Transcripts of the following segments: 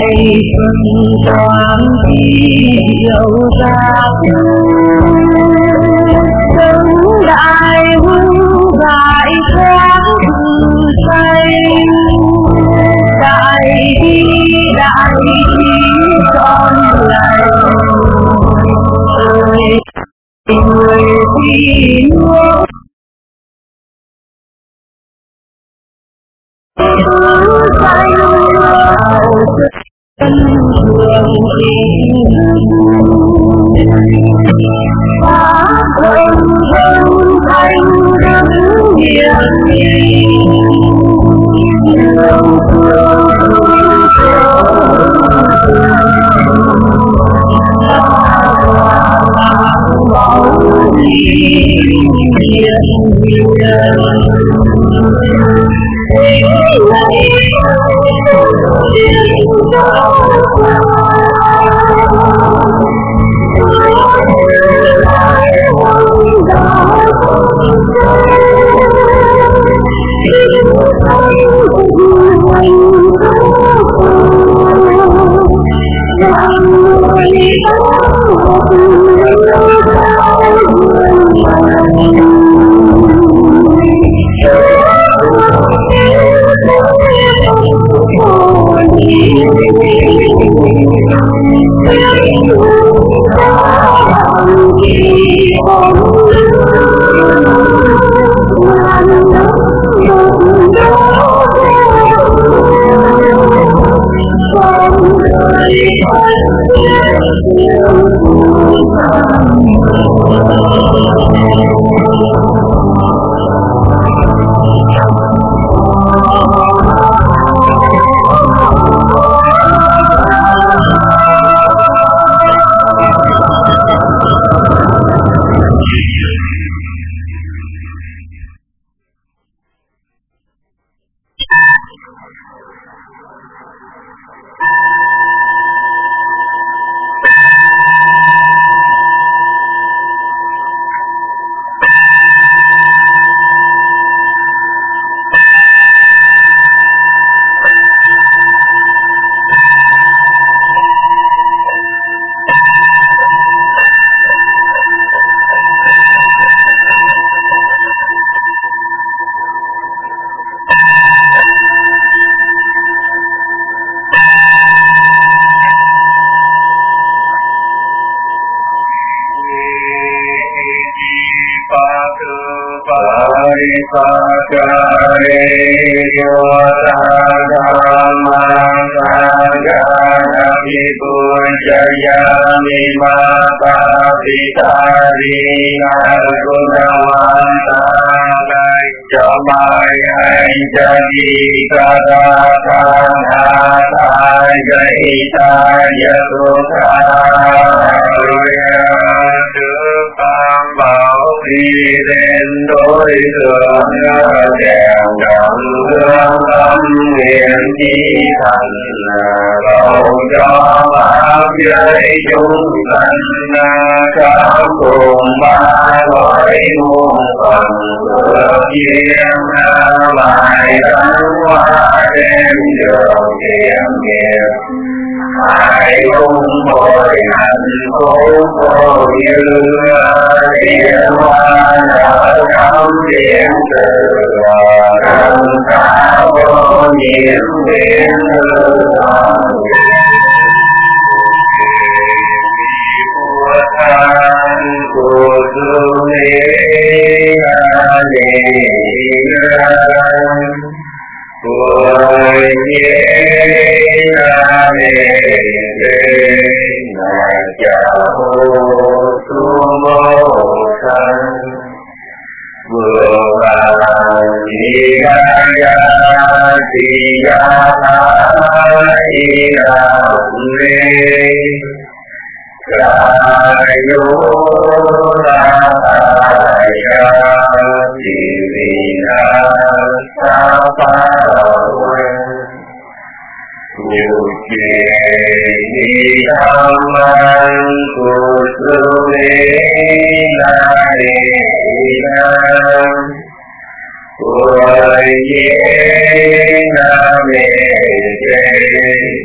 ngày toàn diệu ra đứng đại hương đại khác say đại đi con lại người đi nước xanh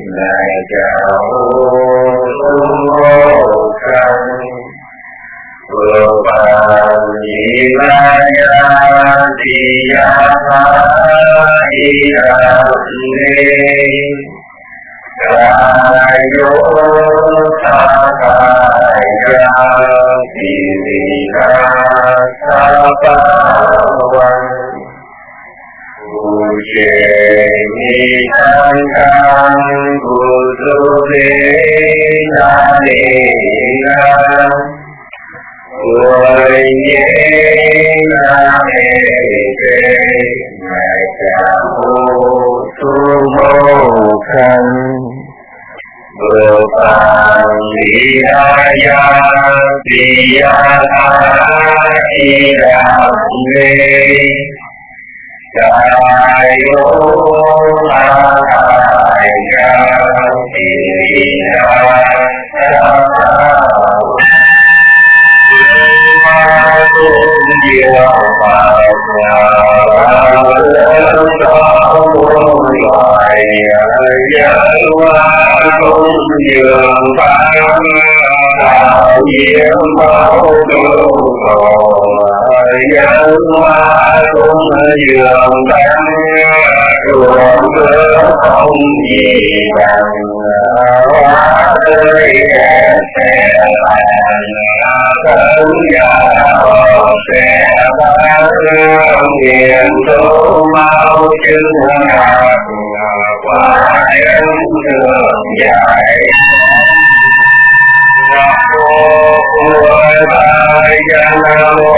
ngài chào vô căn vừa bàn nhị la ya di ya ma di đà ni ca yo sa ca ya di na sa pa văn Uje ni sang sang Buddha na ni na Ôi nhé na mê kê Ngài chào tu mô khăn Bồ Tát Di Đà Di Đà Di Đà Ni Đại Đô La Đại Ca Di Đà Cung Diệu Phật lớn cho muôn loài giới hoa cung dường Phật đạo diệu mẫu cứu khổ giới hoa cung dường Phật ruộng cửa không gì bằng hoa tươi đẹp sẽ thân giàu sẽ ban nguyện tu mau chứng hạt quả nhân thường dài Nam mô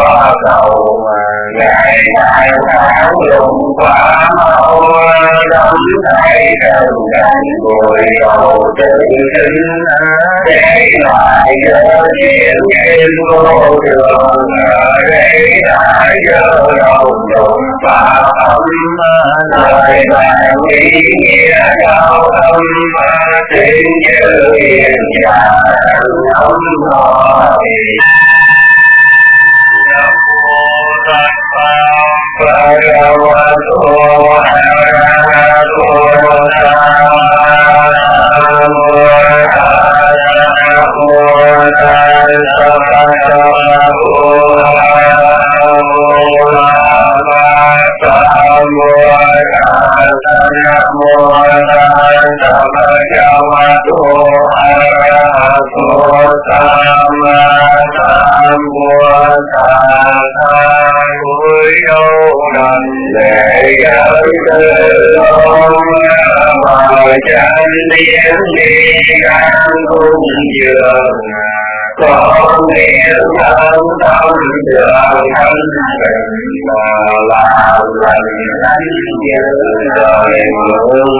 Ngài đại thắng dụng quả màu tâm thấy trần cảnh bồi cầu tự sinh để lại giờ chiến nhiên vô đường để lại giờ đầu đụng và âm lời bàn ý nghĩa cao âm tiếng chữ hiền giả âm nói lễ gửi từ ông mời chân điển đi ăn cung dường con niệm thân tâm đường thân tình mà làm lành anh như đời mượn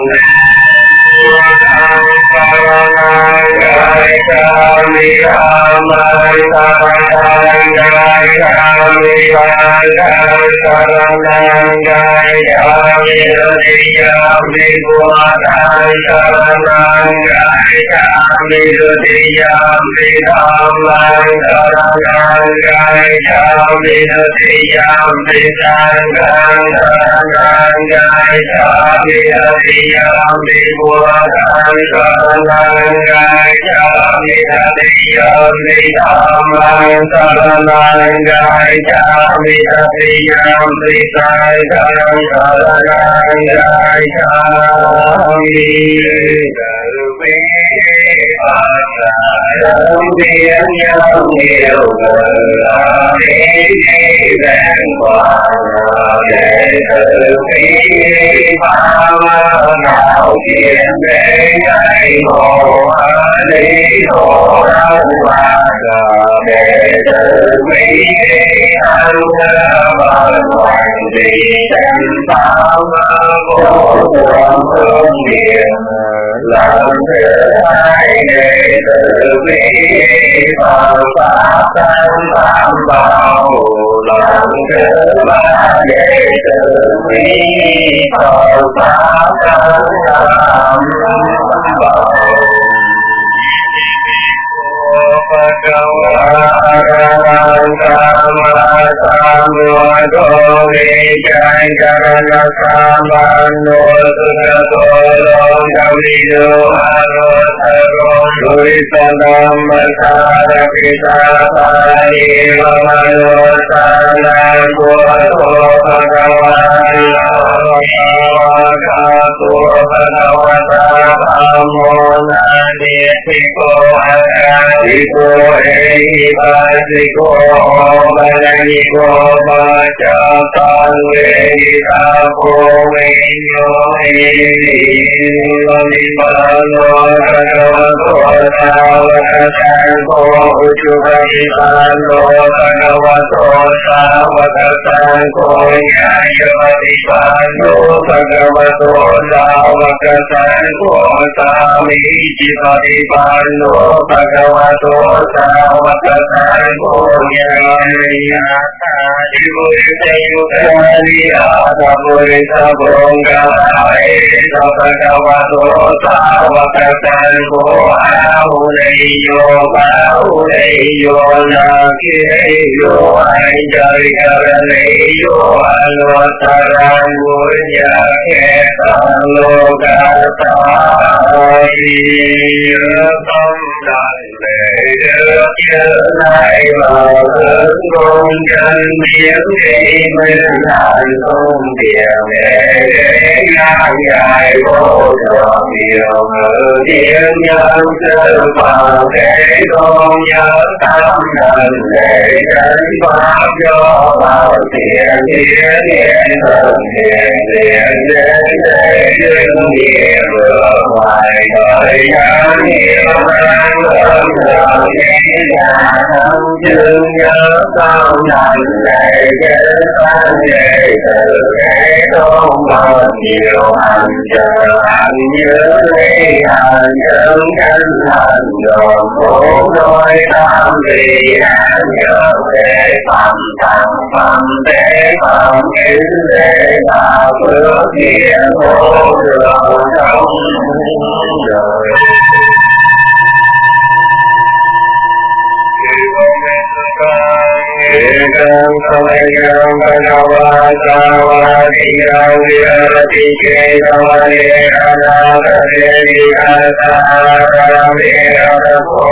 biến nhau nhiều người đi đèn qua để tự vi phạm nào chuyện để dạy hồ đi hồ đau và để tự vi ăn bằng hoàng đi chân pháp vô thường hương miền làm thế hai để tự vi phạm pháp tam bảo làm thế ba để tự vi phạm pháp tam bảo địa ngoài đời giá nghĩa mang ơn đời nhà thân chương nhớ sao nằm này kết tan về từ cái tôn một nhiều hành chờ hành nhớ lấy hành chân canh hành dồn cố đôi tam vì hành nhớ để phẩm để phẩm kính để tạo phước nghĩa vô lượng trong đời. Ekam samayam panavasavadiyam viratike samane anakase vihasaram virapo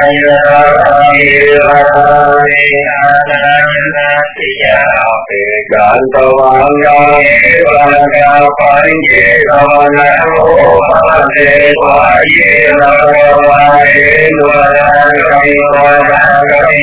ayyaramirami ananatiya ekantavanga evanga panje samanamo pade vaye navavaye nvaragami nvaragami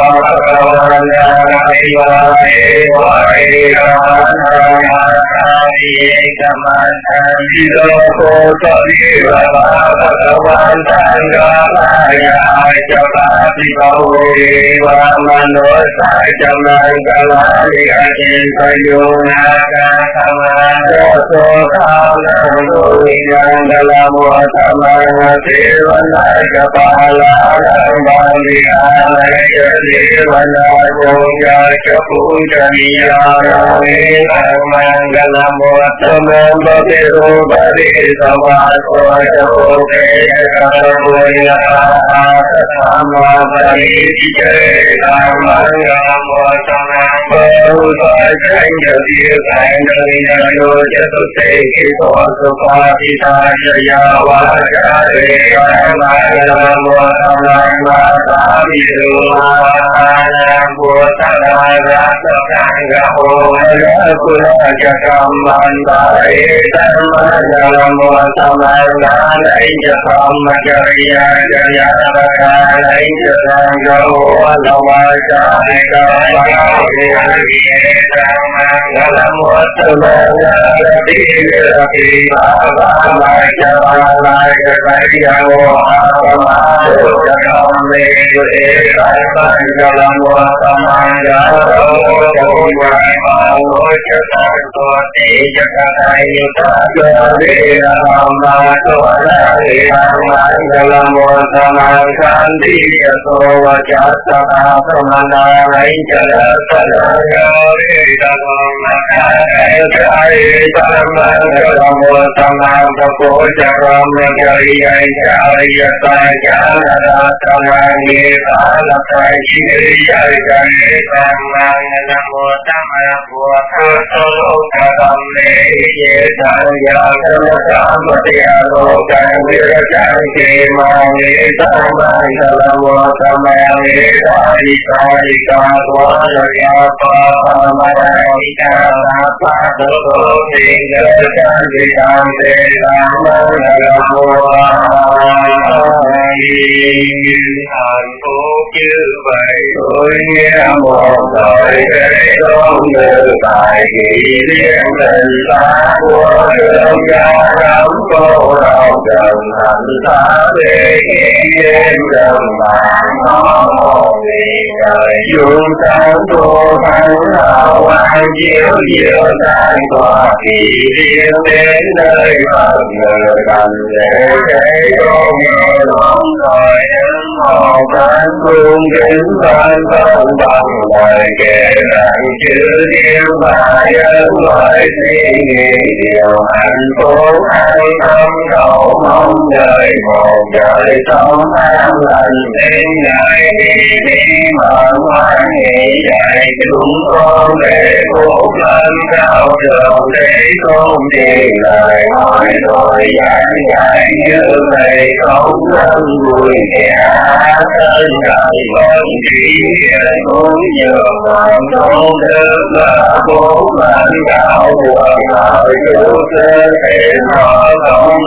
hạnh phúc như vậy tôi nghe một đời để đón được tại kỷ niệm tình ta của đường gia lắm cô đầu trần thành ta để đêm gần bàn nó một đời dung sáng tô thắng hào quang chiếu diệu tan tỏa kỷ niệm đến nơi phật người thành để thế tôn nghe lòng đời một cánh cung kính tan không bằng lời kể rằng chữ điêu và nhân loại suy nghĩ điều hạnh phúc an tâm cầu mong đời một đời sống an lành đến ngày đi mở ngoan nghị dạy chúng con để phúc lên cao trường để tôn trì lời hỏi rồi giảng dạy như vậy không thân vui vẻ thân đời con chỉ muốn nhờ hoàng tôn đức là bố lãnh đạo quần thời chủ cơ thể họ không thương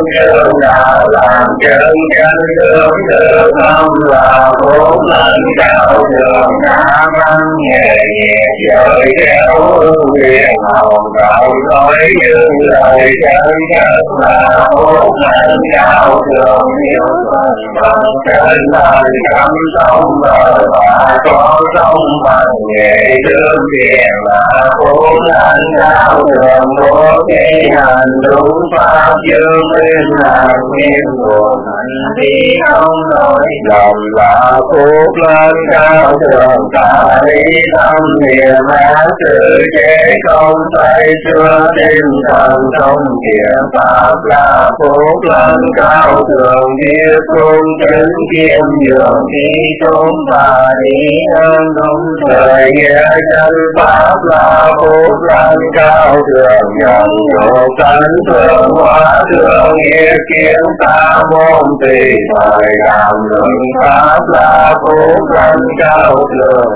trường đạo làm chân chánh đường tự tâm là bốn lần cao đường đã văn nhẹ nhẹ giới kéo hương huyền hồng đạo nói như lời chân chánh là bốn lần cao đường hiểu phần bằng trên lời cắm sông bờ và có sông bằng nghệ đương tiền là bốn lần cao đường bố thi hành đúng pháp dương minh làm nghiêm buồn hành đi không nói lòng là phúc lên cao đường cả lý tâm niệm ác sự chế không phải xưa tinh thần không kiện pháp là phúc lên cao đường biết cung chính kiêm dường đi trung và đi hơn đúng thời nghĩa chân pháp là phúc lên cao đường nhận độ tánh thương hóa thương nghĩa kiến ta môn tùy thời đàm luận pháp là phúc lên cao đường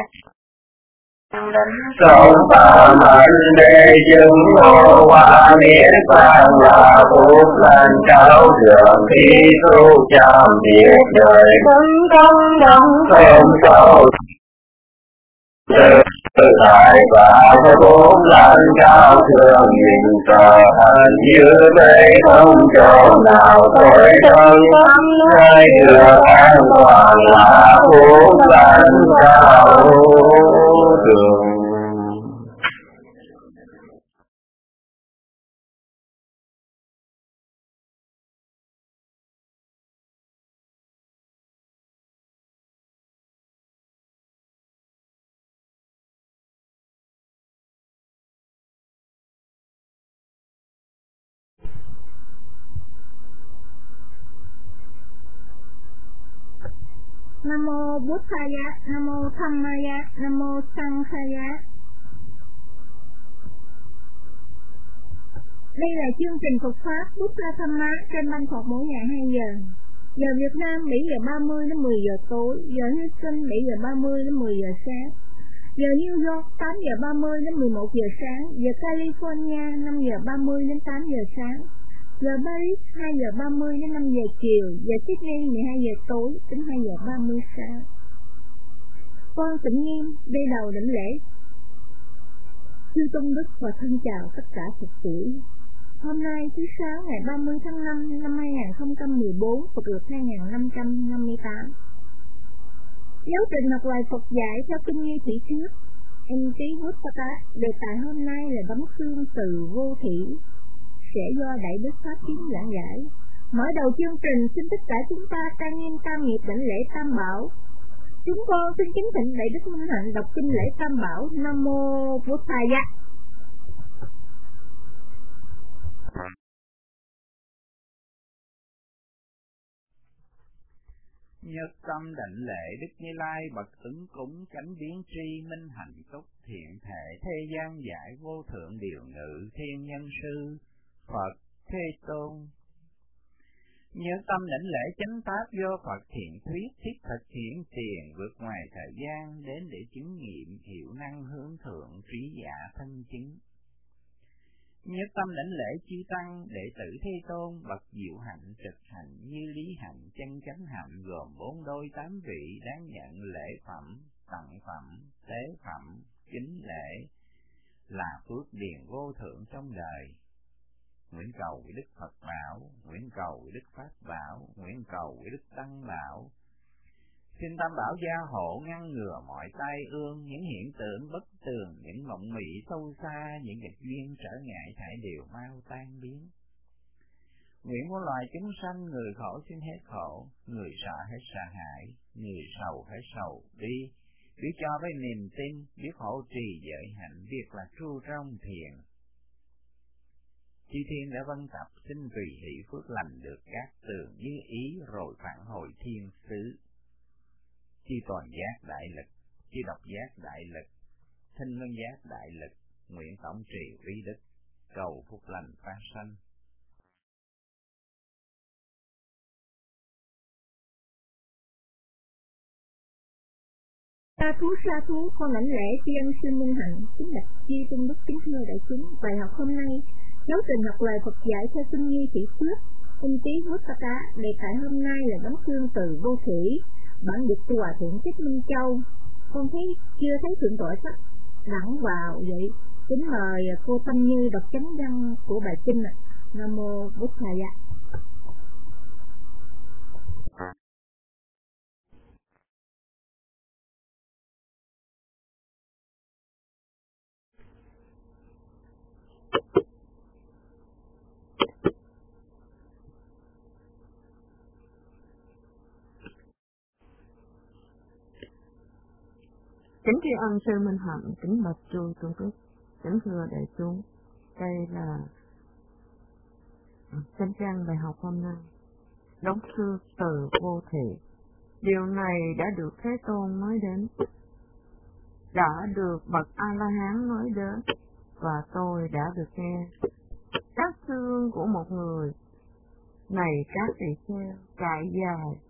không ta mạnh để chứng ngộ hóa niết bàn là phúc lên cao đường khi tu chạm diệt đời không cầu tự tại và bốn lần cao thường nhìn cờ hành như đây không chỗ nào tối thân hay được an toàn là bốn lần cao thường. Nam mô Bụt Thaya, Nam mô Dhammaya, Nam mô Sanghaya. Đây là chương trình Phật pháp Buddha Dhamma trên Ban Phật mỗi ngày 2 giờ. Giờ Việt Nam 7 giờ 30 đến 10 giờ tối, giờ Houston 7 giờ 30 đến 10 giờ sáng. Giờ New York 8 giờ 30 đến 11 giờ sáng, giờ California 5 giờ 30 đến 8 giờ sáng. Giờ Paris 2 giờ 30 đến 5 giờ chiều, giờ Sydney 12 giờ tối đến 2 giờ 30 sáng. Con Tịnh Nghiêm đây đầu đảnh lễ. Chư Tôn Đức và thân chào tất cả Phật tử. Hôm nay thứ Sáu ngày 30 tháng 5 năm 2014, Phật lịch 2558. Giáo trình học lời Phật dạy theo kinh Như Thị Thuyết. MT Vuttaka, đề tài hôm nay là bấm xương từ vô thủy, sẽ do Đại Đức Pháp Kiến giảng giải. Mở đầu chương trình, xin tất cả chúng ta trang nghiêm tam nghiệp đảnh lễ Tam Bảo. Chúng con xin kính thỉnh Đại Đức Minh Hạnh đọc kinh lễ Tam Bảo. Nam mô Bụt Thaya. Nhất tâm đảnh lễ Đức Như Lai bậc ứng cúng chánh biến tri minh hạnh túc thiện thể thế gian giải vô thượng điều ngự thiên nhân sư Phật Thế Tôn. Nhất tâm đảnh lễ chánh pháp do Phật thiện thuyết thiết thực hiện tiền vượt ngoài thời gian đến để chứng nghiệm hiệu năng hướng thượng trí giả thân chứng. Nhất tâm đảnh lễ chư tăng đệ tử Thế Tôn bậc diệu hạnh trực hạnh như lý hạnh chân chánh hạnh gồm 4 đôi 8 vị đáng nhận lễ phẩm, tặng phẩm, tế phẩm, kính lễ là phước điền vô thượng trong đời. Nguyện cầu với Đức Phật bảo, nguyện cầu với Đức Pháp bảo, nguyện cầu với Đức Tăng bảo. Xin Tam Bảo gia hộ ngăn ngừa mọi tai ương, những hiện tượng bất tường, những mộng mị sâu xa, những nghịch duyên trở ngại thải đều mau tan biến. Nguyện muôn loài chúng sanh, người khổ xin hết khổ, người sợ hết sợ hãi, người sầu hết sầu bi, biết cho với niềm tin, biết hộ trì giới hạnh, việc là tru trong thiền. Chư thiên đã vân tập, xin tùy hỷ phước lành được các tường như ý rồi phản hồi thiên xứ. Chư toàn giác đại lực, chư độc giác đại lực, thinh luân giác đại lực, nguyện tổng trì uy đức, cầu phúc lành phát sanh. Sa thú, con lãnh lễ tri ân sư Minh Hạnh, kính bạch chư Tôn Đức, kính thưa đại chúng. Bài học hôm nay, giáo trình học lời Phật dạy theo kinh Như Thị Thuyết, In Tí Huttaka đề tài hôm nay là đóng chương từ vô thủy, bản dịch của Hòa Thượng Thích Minh Châu. Con chưa thấy thượng tọa sách đẳng vào vậy. Kính mời cô Tâm Như đọc chánh văn của bài kinh ạ. Nam mô Bụt Thầy. Kính tri ân sư Minh Hạnh, kính bạch chư tôn đức, kính thưa đại chúng. Đây là chánh văn bài học hôm nay. Đóng thư từ vô thị. Điều này đã được Thế Tôn nói đến, đã được bậc A-la-hán nói đến, và tôi đã được nghe. Các xương của một người này các tỳ kheo trải dài,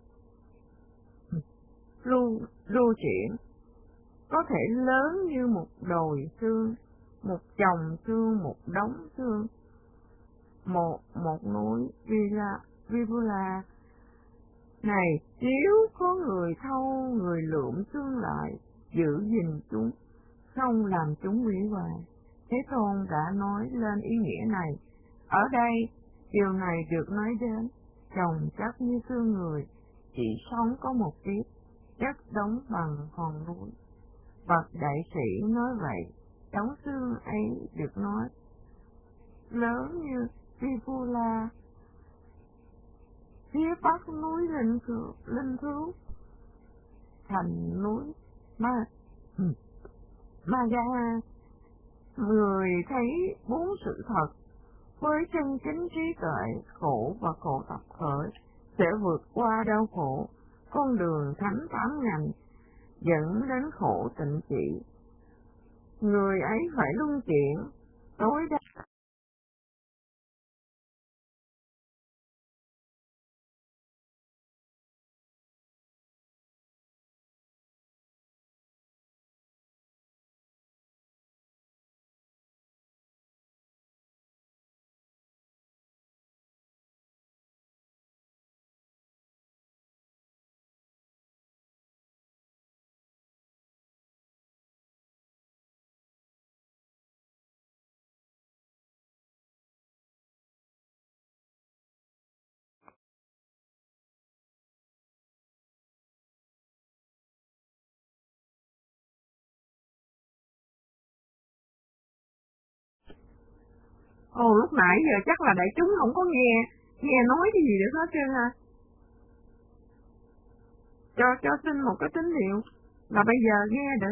lưu chuyển, có thể lớn như một đồi xương, một chồng xương, một đống xương, một núi Vipula này nếu có người thâu, người lượm xương lại, giữ gìn chúng, không làm chúng hủy hoại. Thế Tôn đã nói lên ý nghĩa này. Ở đây, điều này được nói đến, chồng chất như xương người, chỉ sống có một kiếp, chất đóng bằng hòn núi. Bậc đại sĩ nói vậy, đống xương ấy được nói lớn như Vipula, phía bắc núi Linh Thú, thành núi Maga. Người thấy bốn sự thật với chân chính trí tuệ, khổ và khổ tập khởi sẽ vượt qua đau khổ. Con đường thánh 8 ngành dẫn đến khổ tịnh trị. Người ấy phải luân chuyển tối đa lúc nãy giờ chắc là đại chúng không có nghe nói cái gì được hết trơn ha. Cho xin một cái tín hiệu là bây giờ nghe được.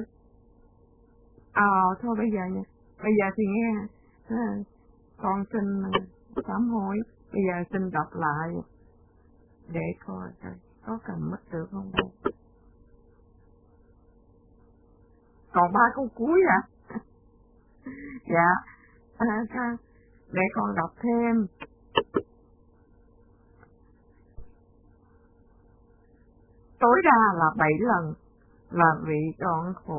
Thôi bây giờ nha. Bây giờ thì nghe. Con xin sám hối. Bây giờ xin đọc lại để coi có cầm mất được không đâu. Còn 3 câu cuối à? Dạ. Để con đọc thêm. Tối đa là 7 lần là vị đoạn khổ,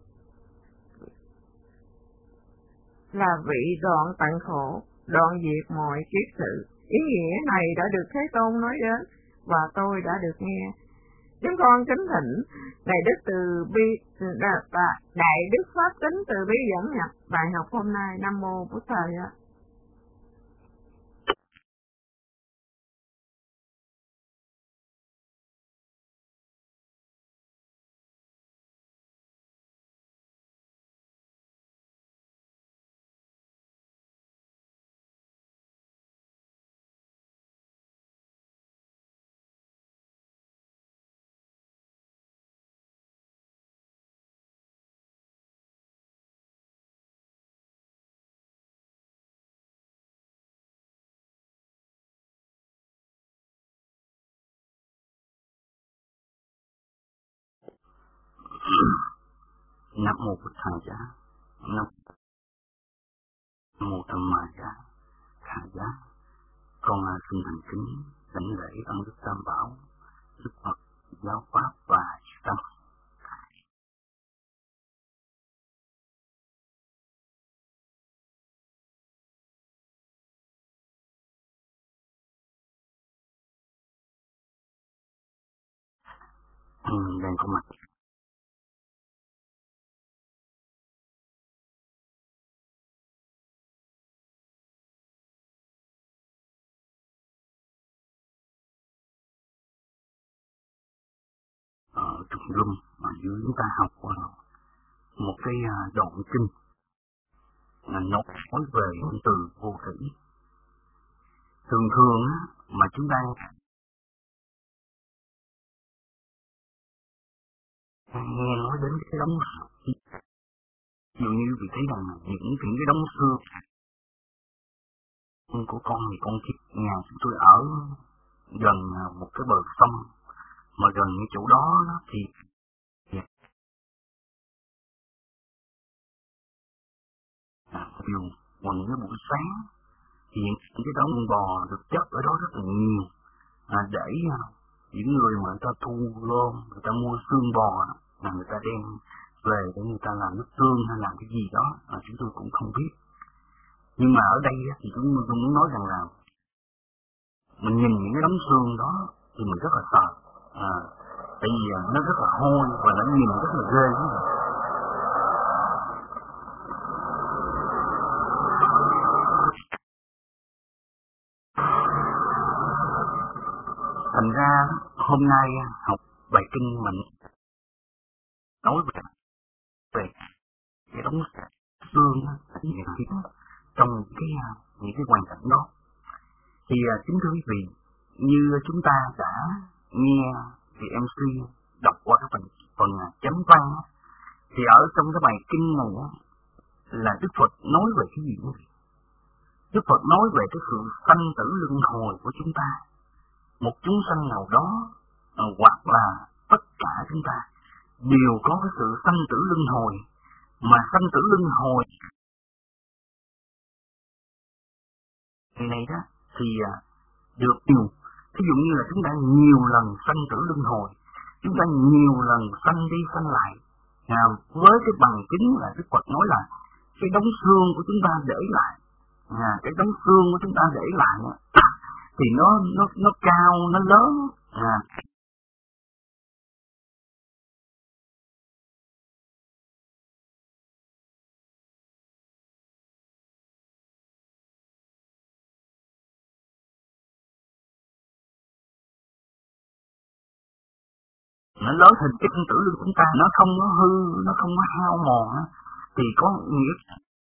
là vị đoạn tận khổ, đoạn diệt mọi kiết sự. Ý nghĩa này đã được Thế Tôn nói đến và tôi đã được nghe. Chúng con kính thỉnh Đại Đức Pháp Tính từ bi dẫn nhập bài học hôm nay. Nam mô Bụt Thầy. Nam mô Bụt Thầy. Nam mô Tham Ma Giá. Thầy giá, con xin thành kính đảnh lễ ân đức Tam Bảo, Đức Phật, Giáo Pháp và Tâm. đang có mặt ở Trung Lâm ở dưới chúng ta học một cái đoạn kinh là nói về ngôn từ vô thủy. Thường thường á, mà chúng ta nghe nói đến cái đống dường như vì thấy rằng những cái đống xương của con thì con thích nhà chúng tôi ở gần một cái bờ sông, mà gần cái chỗ đó thì chiều vào những cái buổi sáng thì những cái đống bò được chất ở đó rất là nhiều, để những người mà người ta thu gom, người ta mua xương bò là người ta đem về để người ta làm nước tương hay làm cái gì đó, chúng tôi cũng không biết. Nhưng mà ở đây thì tôi muốn nói rằng là mình nhìn những cái đống xương đó thì mình rất là sợ, tại vì nó rất là hôi và nó nhìn rất là ghê. Thành ra hôm nay học bài kinh mình nói về cái đống xương trong những cái hoàn cảnh đó. Thì kính thưa quý vị, như chúng ta đã nghe vị MC đọc qua cái phần chánh văn, thì ở trong cái bài kinh này là Đức Phật nói về cái gì? Đức Phật nói về cái sự sanh tử luân hồi của chúng ta. Một chúng sanh nào đó hoặc là tất cả chúng ta đều có cái sự sanh tử luân hồi, mà sanh tử luân hồi này đó thì được nhiều. Ví dụ như là chúng ta nhiều lần sanh tử luân hồi, chúng ta nhiều lần sanh đi sanh lại, với cái bằng chứng là Đức Phật nói là cái đống xương của chúng ta để lại, cái đống xương của chúng ta để lại thì nó cao, nó lớn, nó lớn hình cái tử lương chúng ta, nó không có hư, nó không có hao mòn, thì có nghĩa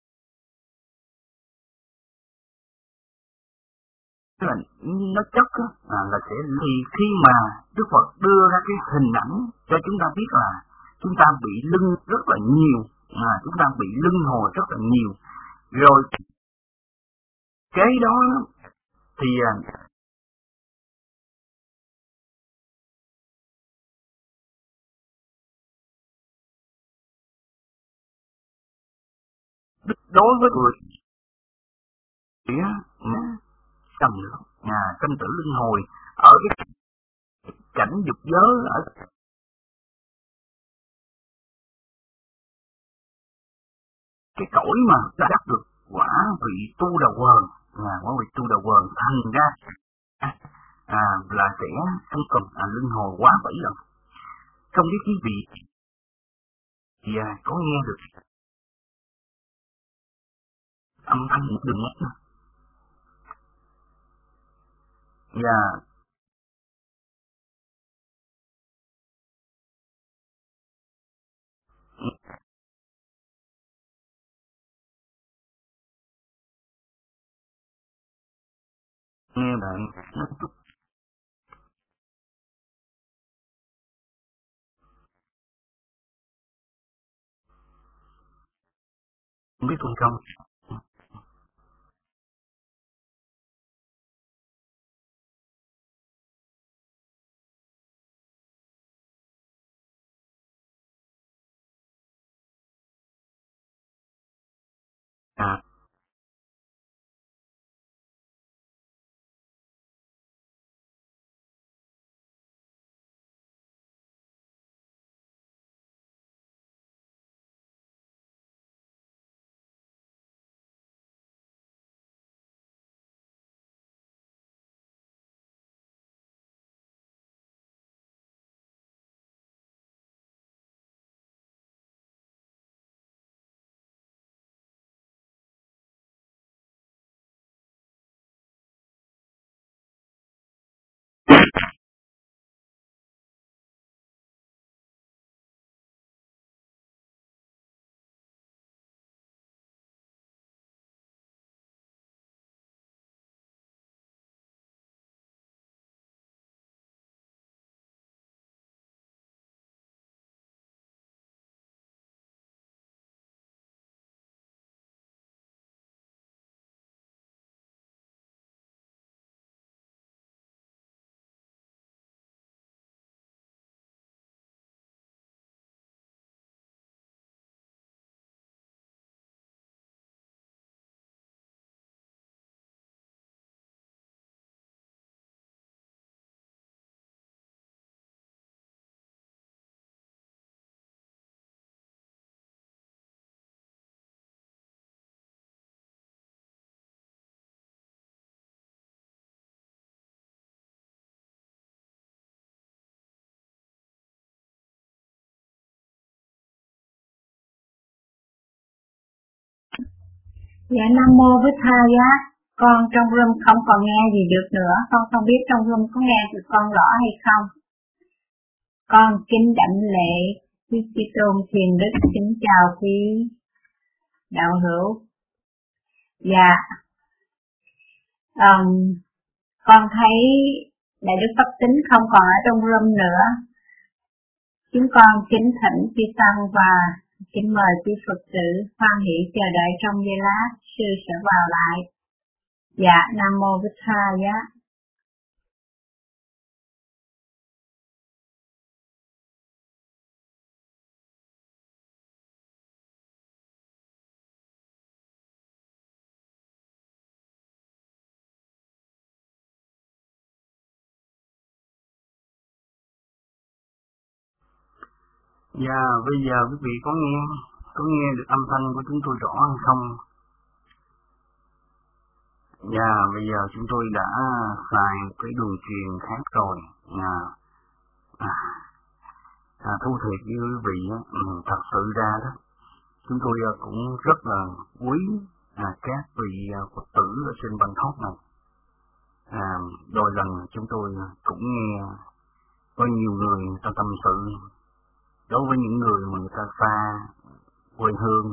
là nó chất là sẽ. Thì khi mà Đức Phật đưa ra cái hình ảnh cho chúng ta biết là chúng ta bị lưng rất là nhiều, chúng ta bị lưng hồi rất là nhiều, rồi cái đó thì đối với người trầm sinh tử luân hồi ở cái cảnh dục giới, ở cái cõi mà đã đắc được quả vị tu đà quần, quả vị tu đà quần, thành ra là sẽ không cần luân hồi quá 7 lần. Không biết quý vị thì có nghe được âm thanh một đường nét nữa. Nghe bạn nó chút không biết con không. Dạ Nam Mô Bích Tha Giá. Con trong room không còn nghe gì được nữa. Con không biết trong room có nghe được con rõ hay không. Con kính đảnh lễ quý Chư Tôn Thiền Đức, kính chào quý đạo hữu. Dạ, con thấy Đại Đức Pháp Tính không còn ở trong room nữa. Chúng con kính thỉnh chư tăng và kính mời quý Phật tử hoan hỷ chờ đợi trong giây lát, sư sẽ vào lại. Dạ, Nam Mô Bích Tha Giá. Dạ, bây giờ quý vị có nghe được âm thanh của chúng tôi rõ hay không? Dạ, bây giờ chúng tôi đã xài một cái đường truyền khác rồi. Thú thiệt với quý vị, thật sự ra đó, chúng tôi cũng rất là quý các vị Phật tử ở trên Bang Thóc này. Đôi lần chúng tôi cũng nghe có nhiều người ta tâm sự. Đối với những người mà người ta xa quê hương,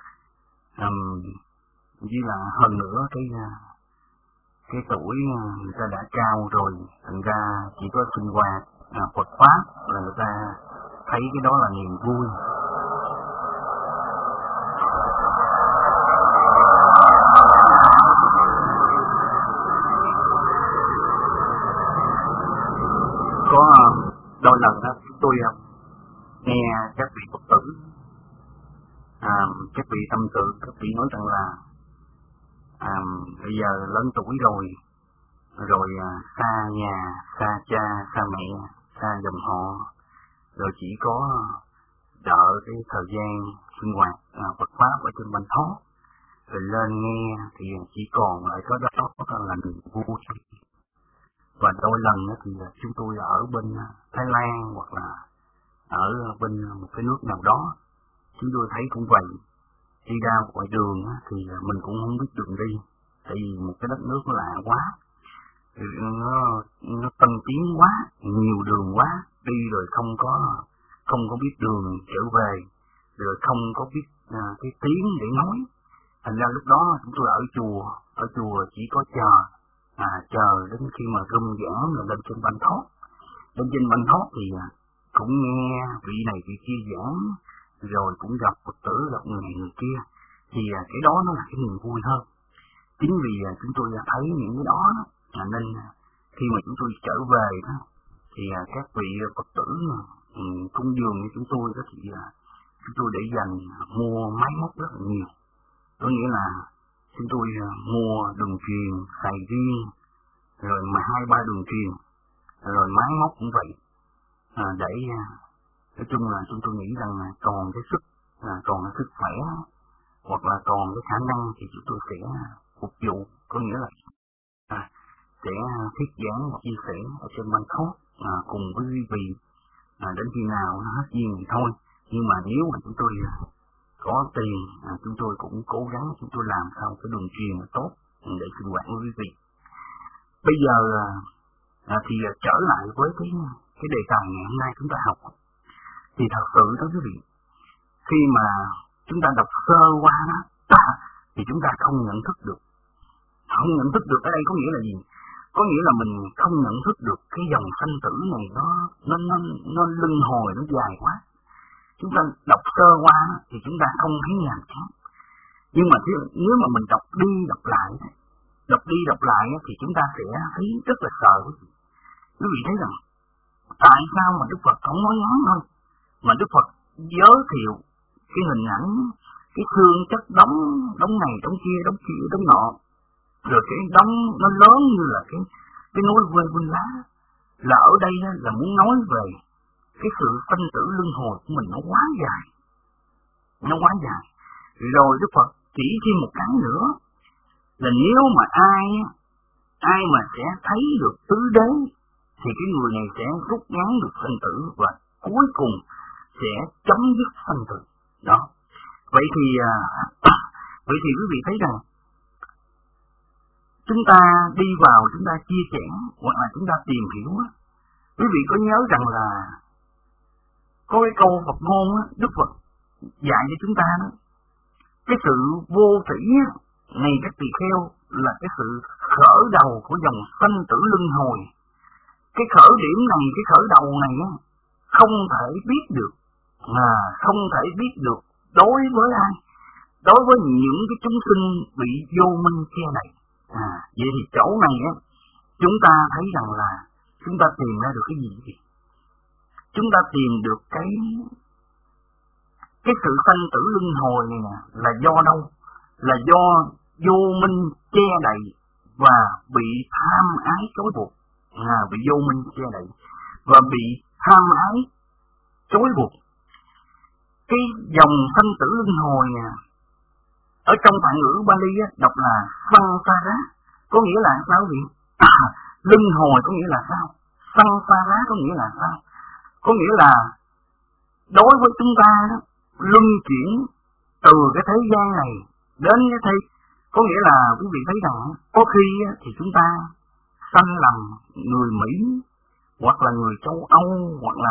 với là hơn nữa cái tuổi người ta đã cao rồi, thành ra chỉ có sinh hoạt Phật pháp là người ta thấy cái đó là niềm vui. Có đôi lần đó chúng tôi nghe các vị Phật tử, các vị tâm sự, các vị nói rằng là bây giờ lớn tuổi rồi xa nhà, xa cha, xa mẹ, xa dòng họ, rồi chỉ có đợi cái thời gian sinh hoạt Phật pháp ở trên Bang Thóc, rồi lên nghe thì chỉ còn lại có đó là niềm vui. Và đôi lần thì chúng tôi ở bên Thái Lan hoặc là ở bên một cái nước nào đó, chúng tôi thấy cũng vậy. Đi ra ngoài đường thì mình cũng không biết đường đi, tại vì một cái đất nước nó lạ quá, nó tân tiến quá, nhiều đường quá, đi rồi không có biết đường trở về, rồi không có biết cái tiếng để nói. Thành ra lúc đó chúng tôi ở chùa chỉ có chờ đến khi mà rung giảng là lên trên Bang Thóc. Lên trên Bang Thóc thì cũng nghe vị này vị kia giảng, rồi cũng gặp Phật tử, gặp người này người kia, thì cái đó nó là cái niềm vui hơn. Chính vì chúng tôi thấy những cái đó, nên khi mà chúng tôi trở về đó, thì các vị Phật tử cúng dường như chúng tôi đó, thì chúng tôi để dành mua máy móc rất là nhiều. Có nghĩa là chúng tôi mua đường truyền xài riêng, rồi mà 2-3 đường truyền, rồi máy móc cũng vậy, để nói chung là chúng tôi nghĩ rằng còn cái sức khỏe hoặc là còn cái khả năng thì chúng tôi sẽ phục vụ, có nghĩa là sẽ thuyết giảng và chia sẻ ở trên Bang Thóc cùng với quý vị đến khi nào nó hết duyên thì thôi. Nhưng mà nếu mà chúng tôi có tiền, chúng tôi cũng cố gắng chúng tôi làm sao cái đường truyền tốt để sinh hoạt với quý vị. Bây giờ thì trở lại với cái đề tài ngày hôm nay chúng ta học, thì thật sự đó quý vị, khi mà chúng ta đọc sơ qua đó thì chúng ta không nhận thức được. Không nhận thức được ở đây có nghĩa là gì? Có nghĩa là mình không nhận thức được cái dòng sanh tử này nó luân hồi, nó dài quá. Chúng ta đọc sơ qua thì chúng ta không thấy nhàm chán. Nhưng mà nếu mà mình đọc đi đọc lại thì chúng ta sẽ thấy rất là sợ. Quý vị thấy rằng tại sao mà Đức Phật không nói ngắn thôi, mà Đức Phật giới thiệu cái hình ảnh, cái xương chất đóng này, đóng kia, đóng nọ, rồi cái đóng nó lớn như là cái núi vân lá, là ở đây là muốn nói về cái sự sanh tử luân hồi của mình nó quá dài. Rồi Đức Phật chỉ thêm một cái nữa là nếu mà ai mà sẽ thấy được tứ đế thì cái người này sẽ rút ngắn được sanh tử và cuối cùng sẽ chấm dứt sanh tử. Đó. Vậy thì Vậy thì quý vị thấy rằng chúng ta đi vào, chúng ta chia sẻ hoặc là chúng ta tìm hiểu, quý vị có nhớ rằng là có cái câu Phật ngôn, Đức Phật dạy cho chúng ta đó, cái sự vô thủy này các tỳ kheo là cái sự khởi đầu của dòng sanh tử luân hồi. Cái khởi điểm này, cái khởi đầu này không thể biết được, không thể biết được đối với ai, đối với những cái chúng sinh bị vô minh che đậy. Vậy thì chỗ này chúng ta thấy rằng là chúng ta tìm ra được cái gì? Chúng ta tìm được cái sự sanh tử luân hồi này nè là do đâu? Là do vô minh che đậy và bị tham ái trói buộc. Bị vô minh che đậy và bị tham ái trói buộc. Cái dòng sanh tử luân hồi nè, ở trong Phạn ngữ Bali đọc là samsara, có nghĩa là sao vậy? Luân hồi có nghĩa là sao? Samsara có nghĩa là sao? Có nghĩa là đối với chúng ta luân chuyển từ cái thế gian này đến cái thế, có nghĩa là quý vị thấy rằng có khi thì chúng ta sanh làm người Mỹ, hoặc là người châu Âu, hoặc là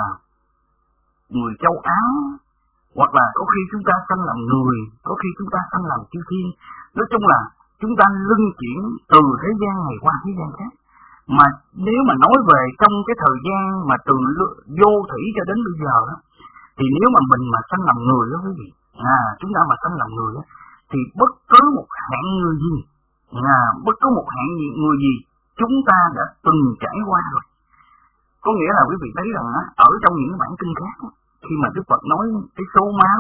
người châu Á, hoặc là có khi chúng ta sanh làm người, có khi chúng ta sanh làm chư thiên. Nói chung là chúng ta luân chuyển từ thế gian này qua thế gian khác. Mà nếu mà nói về trong cái thời gian mà từ vô thủy cho đến bây giờ đó, thì nếu mà mình mà sanh làm người đó quý vị, chúng ta mà sanh làm người đó, thì bất cứ một hạng người gì, bất cứ một hạng người gì chúng ta đã từng trải qua rồi. Có nghĩa là quý vị thấy rằng ở trong những bản kinh khác, khi mà Đức Phật nói cái số máu,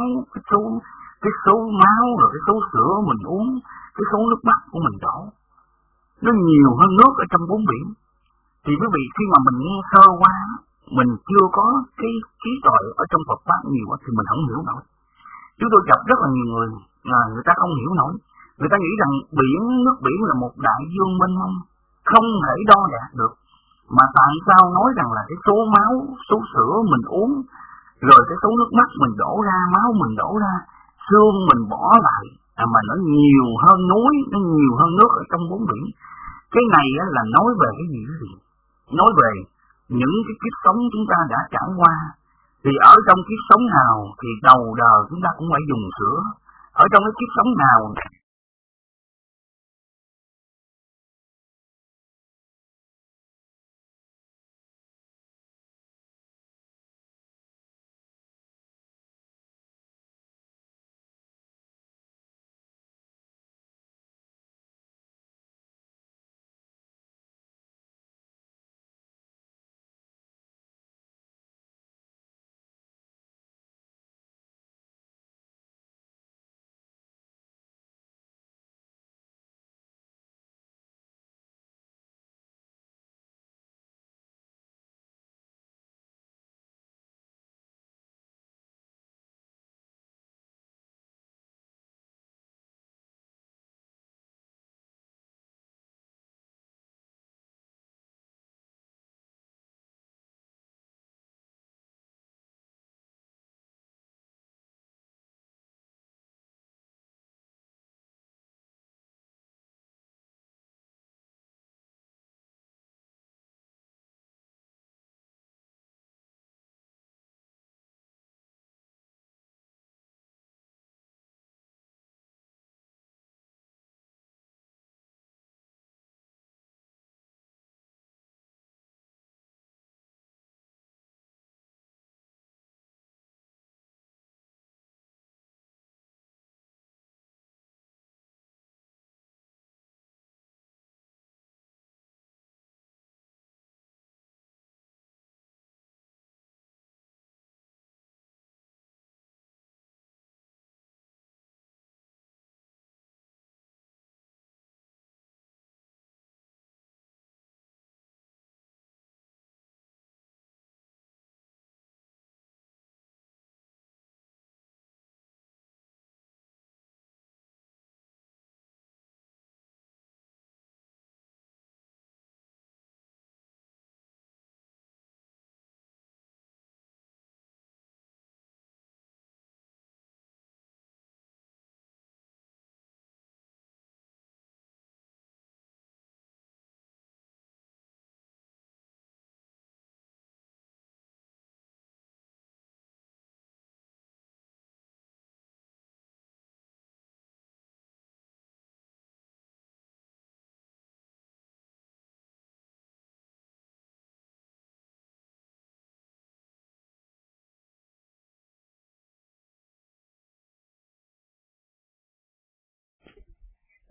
cái số máu rồi cái số sữa mình uống, cái số nước mắt của mình đổ, nó nhiều hơn nước ở trong bốn biển. Thì quý vị khi mà mình nghe sơ qua, mình chưa có cái trí tuệ ở trong Phật pháp nhiều thì mình không hiểu nổi. Chúng tôi gặp rất là nhiều người người ta không hiểu nổi. Người ta nghĩ rằng nước biển là một đại dương mênh mông, không thể đo đạt được. Mà tại sao nói rằng là cái số máu, số sữa mình uống, rồi cái số nước mắt mình đổ ra, máu mình đổ ra, xương mình bỏ lại, mà nó nhiều hơn núi, nó nhiều hơn nước ở trong bốn biển. Cái này là nói về cái gì? Nói về những cái kiếp sống chúng ta đã trải qua. Thì ở trong kiếp sống nào thì đầu đời chúng ta cũng phải dùng sữa. Ở trong cái kiếp sống nào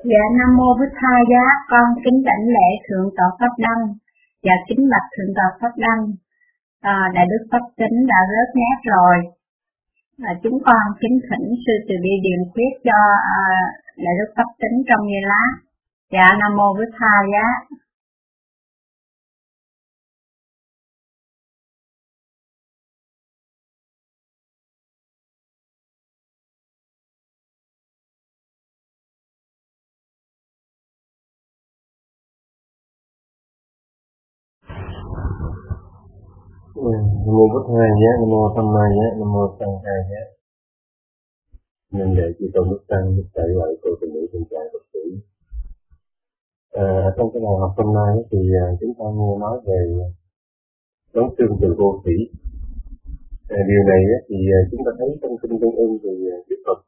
Dạ, Nam Mô Bích Tha Giá, con kính đảnh lễ Thượng tọa Pháp Đăng. Dạ, kính bạch Thượng tọa Pháp Đăng, Đại Đức Pháp Tính đã rớt nhát rồi. Chúng con kính thỉnh sư từ bi điều thuyết cho Đại Đức Pháp Tính trong giây lát. Dạ, Nam Mô Bích Tha Giá. Nam Mô Bích Tha Giá, Nam Mô Tham Ma Giá, Nam Mô Tăng Tha Giá. Nên để chư tôn đức tăng đức tẩy lại cô tình nữ tình trạng Phật tử. Trong cái bài học hôm nay thì chúng ta nghe nói về đón xương từ vô thủy. Điều này thì chúng ta thấy trong kinh Tương Ưng thì Đức Phật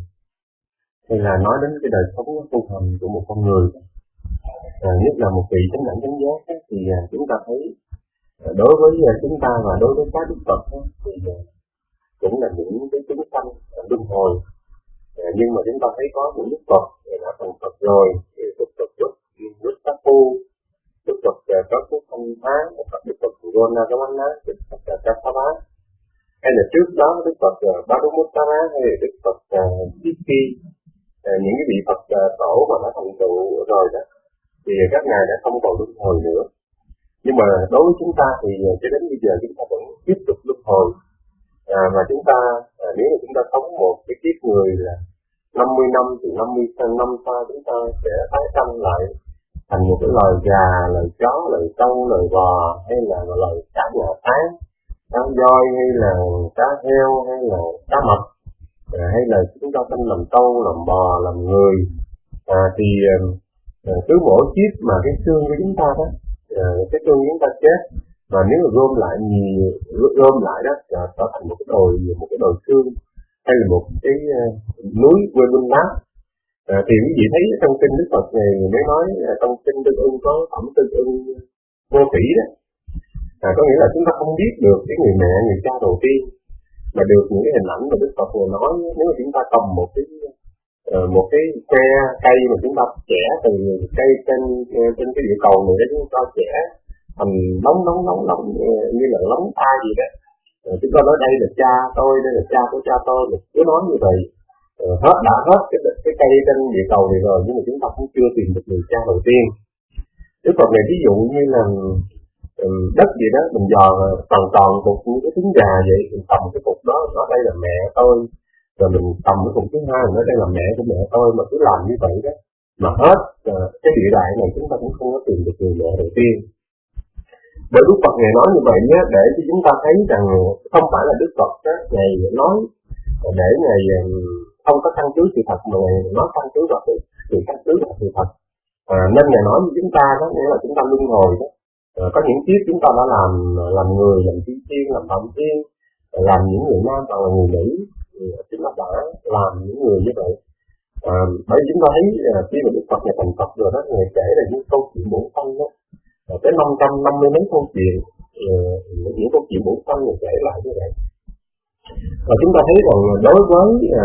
hay là nói đến cái đời sống tu hành của một con người, nhất là một vị chánh đẳng chánh giác thì chúng ta thấy đối với chúng ta và đối với các Đức Phật thì cũng là những cái chúng sanh luân hồi, nhưng mà chúng ta thấy có những Đức Phật đã thành Phật rồi, thì Đức Phật Đức Pháp Phu, Đức Phật có cái thanh phá, Đức Phật Gona Gawana, Đức Phật Kathava, hay là trước đó Đức Phật Barumottara hay là Đức Phật Tiki, những cái vị Phật tổ mà đã thành tựu rồi đó, thì các ngài đã không còn luân hồi nữa. Nhưng mà đối với chúng ta thì cho đến bây giờ chúng ta vẫn tiếp tục luân hồi, mà chúng ta nếu mà chúng ta sống một cái kiếp người là 50 năm thì 50 năm sau chúng ta sẽ tái sanh lại thành một cái loài gà, loài chó, loài trâu, loài bò, hay là loài cá nhà tán, cá voi, hay là cá heo, hay là cá mập, hay là chúng ta sanh làm trâu, làm bò, làm người, thì cứ mỗi kiếp mà cái xương của chúng ta đó, cái xương chúng ta chết, mà nếu mà gom lại đó trở thành một cái đồi xương hay là một cái núi quê binh đá, thì quý vị thấy trong kinh Đức Phật này mới nói trong kinh Tương Ưng có phẩm Tương Ưng vô thủy đó, có nghĩa là chúng ta không biết được cái người mẹ, người cha đầu tiên, mà được những cái hình ảnh mà Đức Phật vừa nói. Nếu mà chúng ta cầm một cái que cây mà chúng ta chẻ từ cây trên cái địa cầu này, để chúng ta chẻ thành nóng như là nóng tay gì đó, chúng ta nói đây là cha tôi, đây là cha của cha tôi, cứ nói như vậy, đã hết cái cây trên địa cầu này rồi, nhưng mà chúng ta cũng chưa tìm được người cha đầu tiên. Đức Phật này ví dụ như là đất gì đó, mình dò toàn cục như cái trứng gà vậy, mình cầm cái cục đó nói đây là mẹ tôi, rồi mình cầm cái cục thứ hai nói đây là mẹ của mẹ tôi, mà cứ làm như vậy đó, mà hết cái địa đại này chúng ta cũng không có tìm được người mẹ đầu tiên. Bởi Đức Phật Ngài nói như vậy nhé, để cho chúng ta thấy rằng không phải là Đức Phật đó, Ngài nói để Ngài không có căn cứ sự thật, mà Ngài nói căn cứ vào sự căn cứ vào sự thật. Nên Ngài nói với chúng ta đó, nghĩa là chúng ta luân hồi đó. Có những kiếp chúng ta đã làm người, làm tiên tiên, làm phạm tiên, làm những người nam hoặc là người nữ, chúng ta đã làm những người như vậy. Bởi vì chúng ta thấy khi mà Đức Phật Ngài thành Phật rồi đó, Ngài kể là những câu chuyện bổn thân đó, tới 550 mấy câu chuyện, những câu chuyện bổn thân Ngài kể lại như vậy. Và chúng ta thấy rằng đối với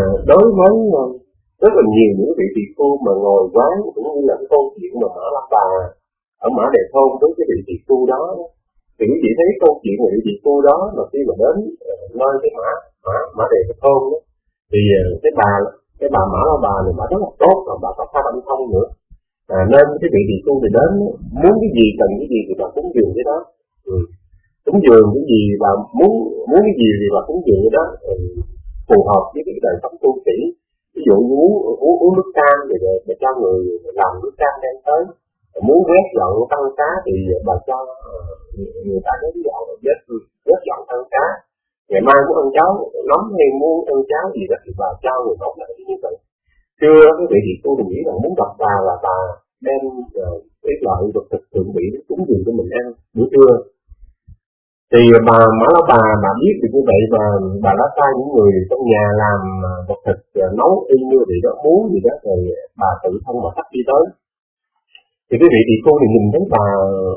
rất là nhiều những vị tỳ phu mà ngồi quán, cũng như là cái câu chuyện mà Mã La Bà ở Mã Đề Thôn với cái vị tỳ phu đó, thì quý vị thấy câu chuyện của vị tỳ phu đó mà khi mà đến nơi cái Mã Đề Thôn đó, thì cái bà Mã La Bà này bà rất là tốt, và bà có pháp âm thông nữa, nên cái vị tỳ phu thì đến muốn cái gì, cần cái gì thì bà cúng dường cái đó, cúng dường cái gì bà muốn cái gì thì bà cúng dường cái đó, phù hợp với cái đời sống tu sĩ. Ví dụ như uống nước cam thì để cho người làm nước cam đem tới, muốn quét dọn tăng cá thì bà cho người ta đến dọn quét dọn tăng cá. Ngày mai muốn ăn cháo nóng hay muốn ăn cháo gì đó thì bà cho người tốt lại như vậy. Chưa cái vị tỳ phu mình nghĩ rằng muốn gặp bà là bà đem cái loại vật thực thượng vị cúng dường cho mình ăn buổi trưa. Thì bà Mã La bà biết được như vậy, và bà đã sai những người trong nhà làm vật thịt nấu y như vậy đó, muốn gì đó, rồi bà tự thân mà sắp đi tới. Thì cái vị tỳ phu thì nhìn thấy bà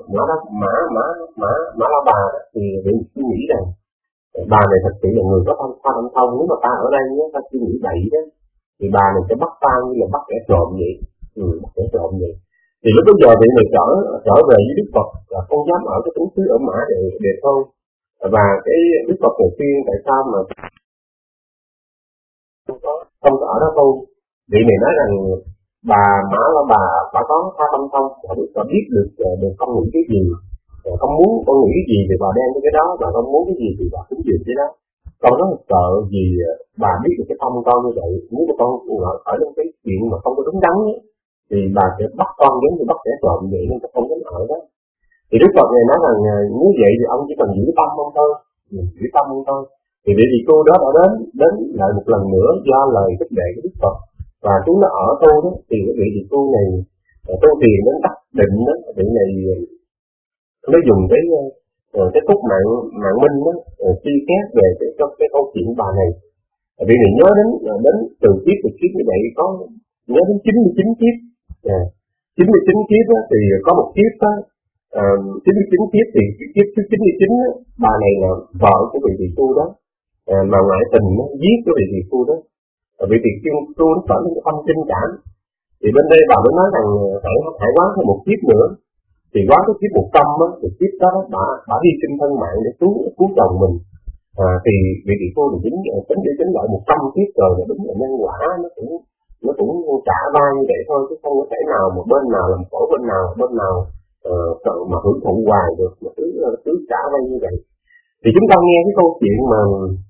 Mã La Bà thì bị suy nghĩ rằng bà này thật sự là người có pháp âm thông, nếu mà ta ở đây ta suy nghĩ bậy đó, thì bà này sẽ bắt ta như là bắt kẻ trộm vậy. bất kể trộm vậy. Thì lúc bây giờ thì người trở về với Đức Phật là không dám ở cái tứ xứ ở Mã Đề Thôn. Và cái Đức Phật này khuyên tại sao mà không có ở đó thôi. Vị này nói rằng bà Mã La bà có pha tâm thông, bà biết được con nghĩ cái gì, con muốn con nghĩ cái gì thì bà đem cái đó, bà không muốn cái gì thì bà cũng duyệt cái đó. Con rất là sợ vì bà biết được cái tâm con như vậy, nếu mà con ở trong cái chuyện mà không có đúng đắn ấy, thì bà sẽ bắt con giống như bắt kẻ trộm vậy, nên con không dám ở đó. Thì Đức Phật này nói rằng như vậy thì ông chỉ cần giữ tâm không thôi, giữ tâm không thôi. Thì vị cô đó đã đến lại một lần nữa do lời khích lệ của Đức Phật, và chúng nó ở tu đó. Thì cái vị cô này tu thiền đến đắc định đó, vị này nó dùng cái phúc mạng minh đó suy xét về cái câu chuyện bà này. Vị này nhớ đến từ kiếp như vậy, có nhớ đến 99 kiếp. 99 kiếp đó, thì có một kiếp đó, 99 kiếp thì kiếp thứ 99 đó, bà này là vợ của vị cô đó, mà ngoại tình nó giết cái vị cô đó. Vị cô nó trở nên cái tâm trinh cảm. Thì bên đây bà mới nói rằng hãy quá thêm một kiếp nữa. Thì quá cái kiếp 100 á, thì kiếp đó bà hy sinh thân mạng để cứu chồng mình. Thì vị cô thì tính lại 100 kiếp rồi, là đúng là nhân quả nó cũng trả ba như vậy thôi, chứ không có thể nào mà bên nào làm khổ bên nào mà hưởng thụ hoài được, mà cứ trả ba như vậy. Thì chúng ta nghe cái câu chuyện mà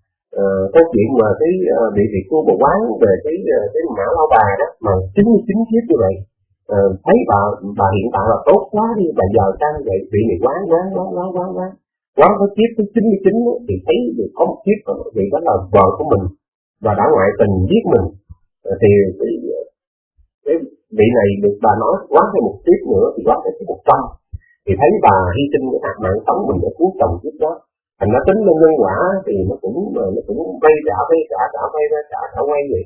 cái vị cô bộ quán về cái Mã Lao Bà đó mà 99 kiếp như vậy, thấy bà hiện tại là tốt quá đi, bà giờ sao như vậy, vị này quá cái kiếp thứ 99 đó, thì thấy được có một kiếp vị đó là vợ của mình và đã ngoại tình giết mình. Thì cái vị này được bà nói quá thêm một kiếp nữa thì quá cái 100, thì thấy bà hy sinh cái hạt mạng sống mình để cứu chồng kiếp đó. Thành nó tính lên nhân quả thì nó cũng vay trả quay vậy.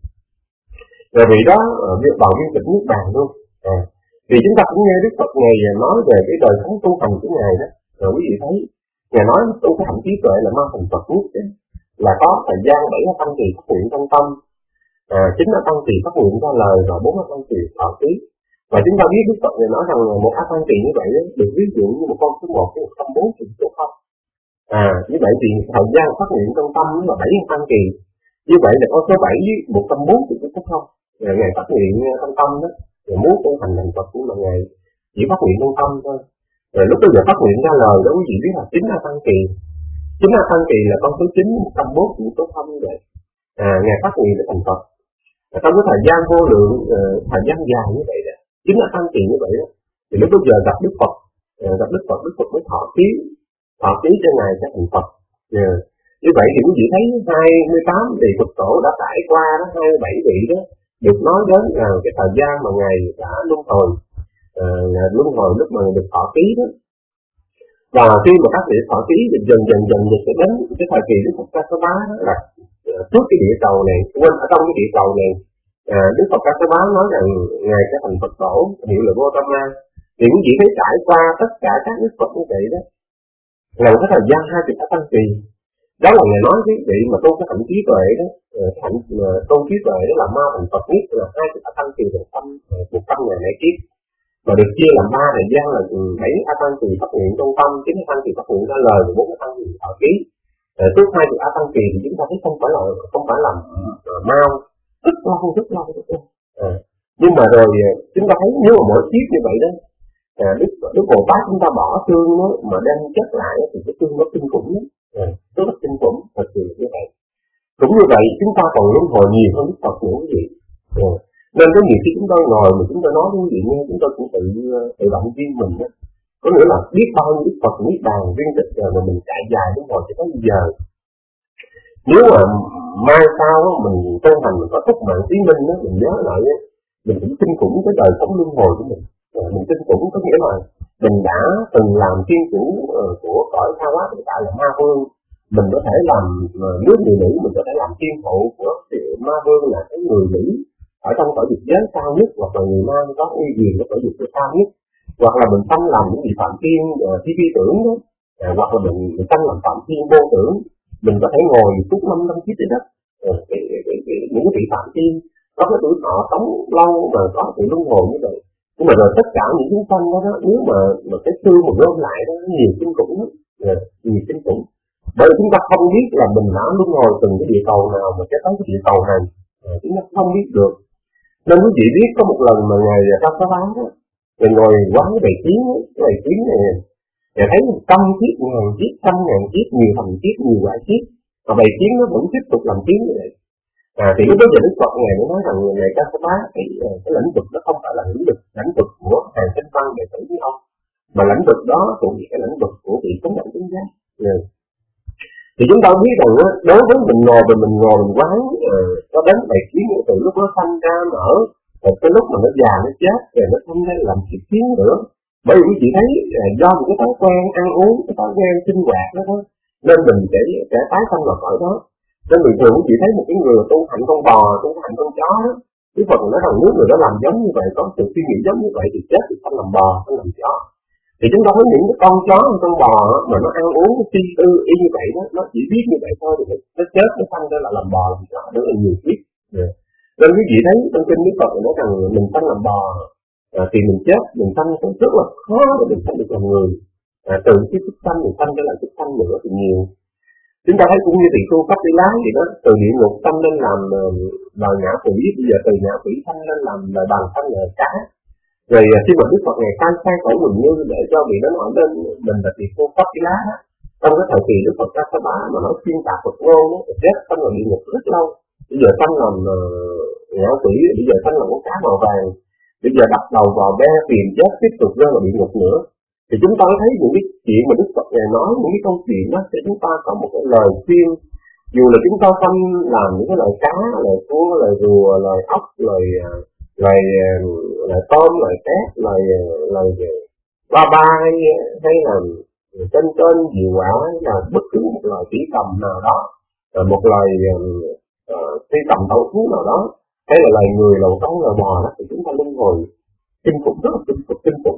Rồi vì đó vào viên tịch nước bàn luôn. Thì chúng ta cũng nghe Đức Phật Ngài nói về cái đời sống tu hành của Ngài đó. Rồi quý vị thấy Ngài nói tu cái hạnh trí tuệ là ma thành Phật nhất đấy, là có thời gian 7 tăng trì phát nguyện trong tâm, 9 tăng trì phát nguyện ra lời, và 4 tăng trì thọ ký. Và chúng ta biết Đức Phật Ngài nói rằng một tăng trì như vậy đó, được ví dụ như một con số 1 cái 140 số 0. Như vậy thì thời gian phát nguyện trong tâm là 7 tăng trì. Như vậy là con số 7 với 140 số 0. Ngài phát nguyện trong tâm đó, rồi muốn tu hành thành Phật cũng là Ngài chỉ phát nguyện trong tâm thôi. Rồi lúc bây giờ phát nguyện ra lời đó quý vị biết là 9 tăng trì. 9 tăng trì là con số 9, 140 số 0 như vậy. Ngài phát nguyện để thành Phật. Trong cái thời gian vô lượng, thời gian dài như vậy đó, 9 tăng trì như vậy đó, thì lúc bây giờ gặp Đức Phật mới thọ ký cho Ngài sẽ thành Phật. Như vậy thì quý vị thấy 28 vị Phật tổ đã trải qua đó, 27 vị đó được nói đến là cái thời gian mà Ngài đã luân hồi lúc mà được thọ ký đó. Và khi mà các vị thọ ký dần sẽ đến cái thời kỳ Đức Phật Ca Sa Bá đó, là trước cái địa cầu này, ở trong cái địa cầu này, Đức Phật Ca Sa Bá nói rằng Ngài sẽ thành Phật tổ, hiệu là Gautama. Thì quý vị thấy trải qua tất cả các Đức Phật như vậy đó, là cái thời gian 20 tăng trì. Đó là Ngài nói với vị mà tu cái hạnh trí tuệ đó, hạnh tu trí tuệ đó là ma thành Phật nhất, là 20 tăng trì được 100 ngày lễ kiếp, và được chia làm 3 thời gian là 7 tăng trì phát nguyện trong tâm, 9 tăng trì phát nguyện ra lời, và 4 tăng trì thọ ký. Trước 20 tăng trì thì chúng ta thấy không phải là mau, rất lâu. Nhưng mà rồi chúng ta thấy nếu mà mỗi kiếp như vậy đó, Đức Bồ Tát chúng ta bỏ xương đó, mà đem chất lại thì cái xương nó kinh khủng lắm, rất là kinh khủng, thật sự như vậy. Cũng như vậy chúng ta còn luân hồi nhiều hơn Đức Phật nữa quý vị. Nên có nhiều khi chúng ta ngồi mà chúng ta nói với quý vị nghe, chúng ta cũng tự động viên mình đó. Có nghĩa là biết bao nhiêu Đức Phật niết bàn viên tịch rồi mà mình chạy dài đến ngồi cho tới bây giờ. Nếu mà mai sau đó, mình tu hành mình có phúc mạng trí minh đó, mình nhớ lại đó, mình cũng kinh khủng cái đời sống luân hồi của mình. Mình kinh khủng có nghĩa là mình đã từng làm thiên chủ của cõi Sa Quá hiện tại là ma vương. Mình có thể làm nước người Mỹ, mình có thể làm thiên hộ của ma vương là cái người Mỹ ở trong cõi dục giới cao nhất, hoặc là người Nam có uy quyền của cõi dục giới cao nhất, hoặc là mình tâm làm những vị phạm thiên phi tưởng đó, hoặc là mình tâm làm phạm thiên vô tưởng. Mình có thể ngồi suốt 5 năm kiếp dưới đất, những vị phạm thiên có cái tuổi thọ sống lâu mà có sự luân hồi như vậy. Nhưng mà rồi tất cả những chúng sanh đó, nếu mà cái xương mà gom lại đó nhiều kinh khủng, nhiều kinh khủng. Bởi vì chúng ta không biết là mình đã luân hồi từng cái địa cầu nào mà cái tới cái địa cầu này, chúng ta không biết được. Nên quý vị biết có một lần mà ngày ra có báo đó, rồi ngồi quán cái bài kiến này, rồi thấy 100 kiếp, 1000 kiếp, 100.000 kiếp, nhiều thành kiếp, nhiều loại kiếp, mà bài kiến nó vẫn tiếp tục làm kiến như vậy. Thì lúc đó giờ Đức Phật Ngài mới nói rằng Ngài Ca Sa Bá, cái lĩnh vực đó không phải là lĩnh vực của hàng tinh văn đệ tử với ông, mà lĩnh vực đó cũng là cái lĩnh vực của vị cống đẳng chính giác. Thì chúng ta biết rằng đối với mình ngồi mình quán có đến bài kiến từ lúc nó sanh ra nở, rồi cái lúc mà nó già nó chết rồi nó không ra làm chuyện kiến nữa. Bởi vì quý vị thấy do một cái thói quen ăn uống, cái thói quen sinh hoạt đó thôi, nên mình sẽ tái sanh vào cõi đó. Nên bình thường quý vị thấy một cái người tu hành con bò, tu hành con chó đó, Đức Phật nói rằng nếu người đó làm giống như vậy, có sự suy nghĩ giống như vậy thì chết thì không làm bò, không làm chó. Thì chúng ta thấy những cái con chó, con bò mà nó ăn uống, nó suy tư y như vậy đó, nó chỉ biết như vậy thôi thì nó chết, nó sanh ra là làm bò, làm chó, rất là nhiều kiếp. Nên quý vị thấy trong kinh Đức Phật nói rằng mình sanh làm bò, thì mình chết, mình sanh rất là khó để mình sanh được làm người. Từ cái súc sanh mình sanh ra lại súc sanh nữa thì nhiều. Chúng ta thấy cũng như tỷ phu Pháp Đi Lá gì đó, từ địa ngục sanh lên làm loài ngạ quỷ, bây giờ từ ngạ quỷ sanh lên làm loài bằng sanh là cá. Rồi khi mà Đức Phật Ngài khai khẩu mình như để cho vị đó nói lên mình là tỷ phu Pháp Đi Lá, trong cái thời kỳ Đức Phật Ca Sa Bá mà nói xuyên tạc Phật ngôn đó, chết sanh vào địa ngục rất lâu, bây giờ sanh làm ngạ quỷ, bây giờ sanh làm con cá màu vàng, bây giờ đặt đầu vào be tìm chết tiếp tục rơi vào địa ngục nữa. Thì chúng ta thấy những cái chuyện mà Đức Phật Ngài nói, những cái câu chuyện đó để chúng ta có một cái lời khuyên. Dù là chúng ta không làm những cái lời cá, lời cua, lời rùa, lời ốc, lời tôm, lời tép, lời ba hay là trên diều quả, hay là bất cứ một lời chỉ cầm nào đó, một lời chỉ cầm tẩu thú nào đó, hay là lời người, lầu trống, lầu bò đó, thì chúng ta luân hồi kinh khủng, rất là kinh khủng.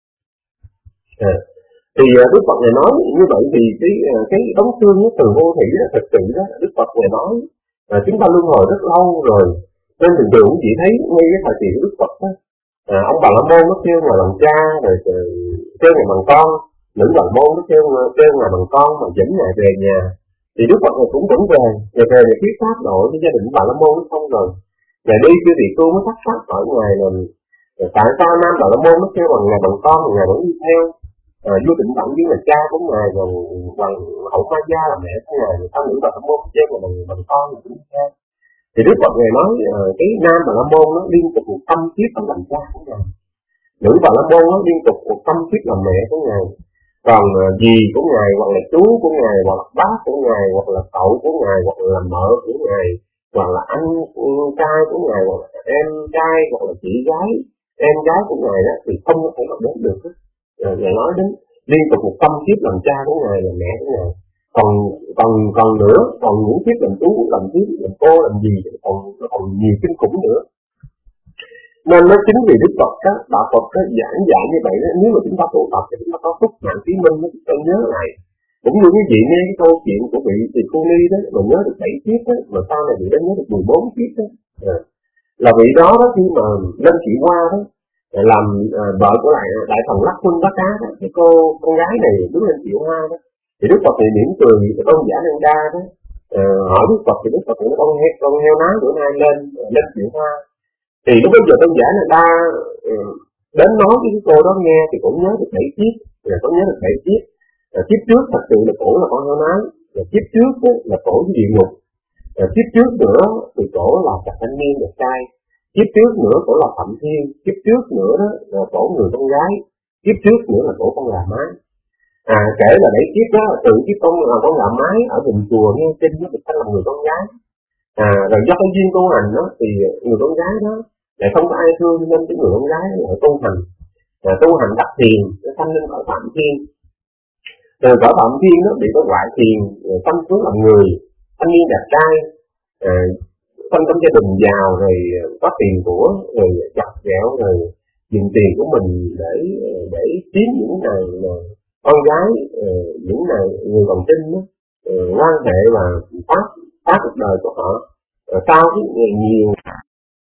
Thì Đức Phật Ngài nói như vậy thì cái đống xương từ vô thủy đó, thực sự đó, Đức Phật Ngài nói chúng ta luân hồi rất lâu rồi. Nên thường thường chỉ thấy ngay cái thời kỳ của Đức Phật đó, ông Bà La Môn nó kêu Ngài bằng cha, rồi kêu Ngài bằng con, nữ Bà La Môn nó kêu Ngài bằng con mà dẫn Ngài về nhà. Thì Đức Phật Ngài cũng vẫn về để thuyết pháp nội với gia đình Bà La Môn nó không rồi. Ngài đi chưa thì tôi mới thắc mắc hỏi Ngài là tại sao Nam Bà La Môn nó kêu bằng Ngài bằng con mà Ngài vẫn đi theo. Vua Tịnh Tận với là cha của Ngài, bằng Hậu Ma Gia là mẹ của Ngài, sao nữ Bà La Môn kêu bằng con là cũng theo. Thì Đức Phật Ngài nói cái Nam Bà La Môn nó liên tục 100 kiếp nó làm cha của Ngài, nữ Bà La Môn nó liên tục 100 kiếp làm mẹ của Ngài, còn dì của Ngài hoặc là chú của Ngài hoặc là bác của Ngài hoặc là cậu của Ngài hoặc là mợ của Ngài hoặc là anh trai của Ngài hoặc là em trai hoặc là chị gái em gái của Ngài đó thì không có thể nào đến được. Ngài nói đến liên tục 100 kiếp làm cha của Ngài, là mẹ của Ngài, còn nữa, còn những kiếp làm chú, làm thím, làm cô, làm gì còn nhiều kinh khủng nữa. Nên nó chính vì Đức Phật đó, Đạo Phật đó giảng dạy như vậy đó, nếu mà chúng ta tu tập thì chúng ta có phúc mạng trí minh nó chúng ta nhớ lại. Cũng như quý vị nghe cái câu chuyện của vị Tỳ Cô Ni đó, mà nhớ được 7 kiếp đó, mà sau này vị đó nhớ được 14 kiếp đó. Là vị đó khi mà lên Chị Hoa đó, làm vợ của lại Đại Thần Lắc Quân Bá Cá đó, cái con gái này đứng lên Chị Hoa đó, thì Đức Phật thì mỉm cười, cái tôn giả Năng Đa đó hỏi Đức Phật thì Đức Phật nói con heo nái bữa nay lên Chị Hoa. Thì lúc bây giờ tôn giả Năng Đa đến nói với cái cô đó nghe thì cũng nhớ được 7 kiếp, cũng nhớ được 7 kiếp. Kiếp trước thật sự là cổ là con heo nái, kiếp trước là cổ với địa ngục, kiếp trước nữa thì cổ là cặp thanh niên đẹp trai, kiếp trước nữa cổ là Phạm Thiên, kiếp trước nữa đó là cổ người con gái, kiếp trước nữa là cổ con gà mái. Kể là 7 kiếp đó, từ kiếp con gà mái ở vùng chùa nghe kinh nó được thành làm người con gái. Rồi do cái duyên tu hành đó thì người con gái đó lại không có ai thương, nên cái người con gái ở tu hành đắc thiền nó sanh lên cõi Phạm Thiên. Từ cõi Phạm Thiên đó bị cái quả thiền tâm xuống làm người, thanh niên đẹp trai, phân trong gia đình giàu, rồi có tiền của, rồi chặt ghẹo, rồi dùng tiền của mình để kiếm những này con gái, những này người còn tin đó, quan hệ và phá cuộc đời của họ. Sau cái nhiều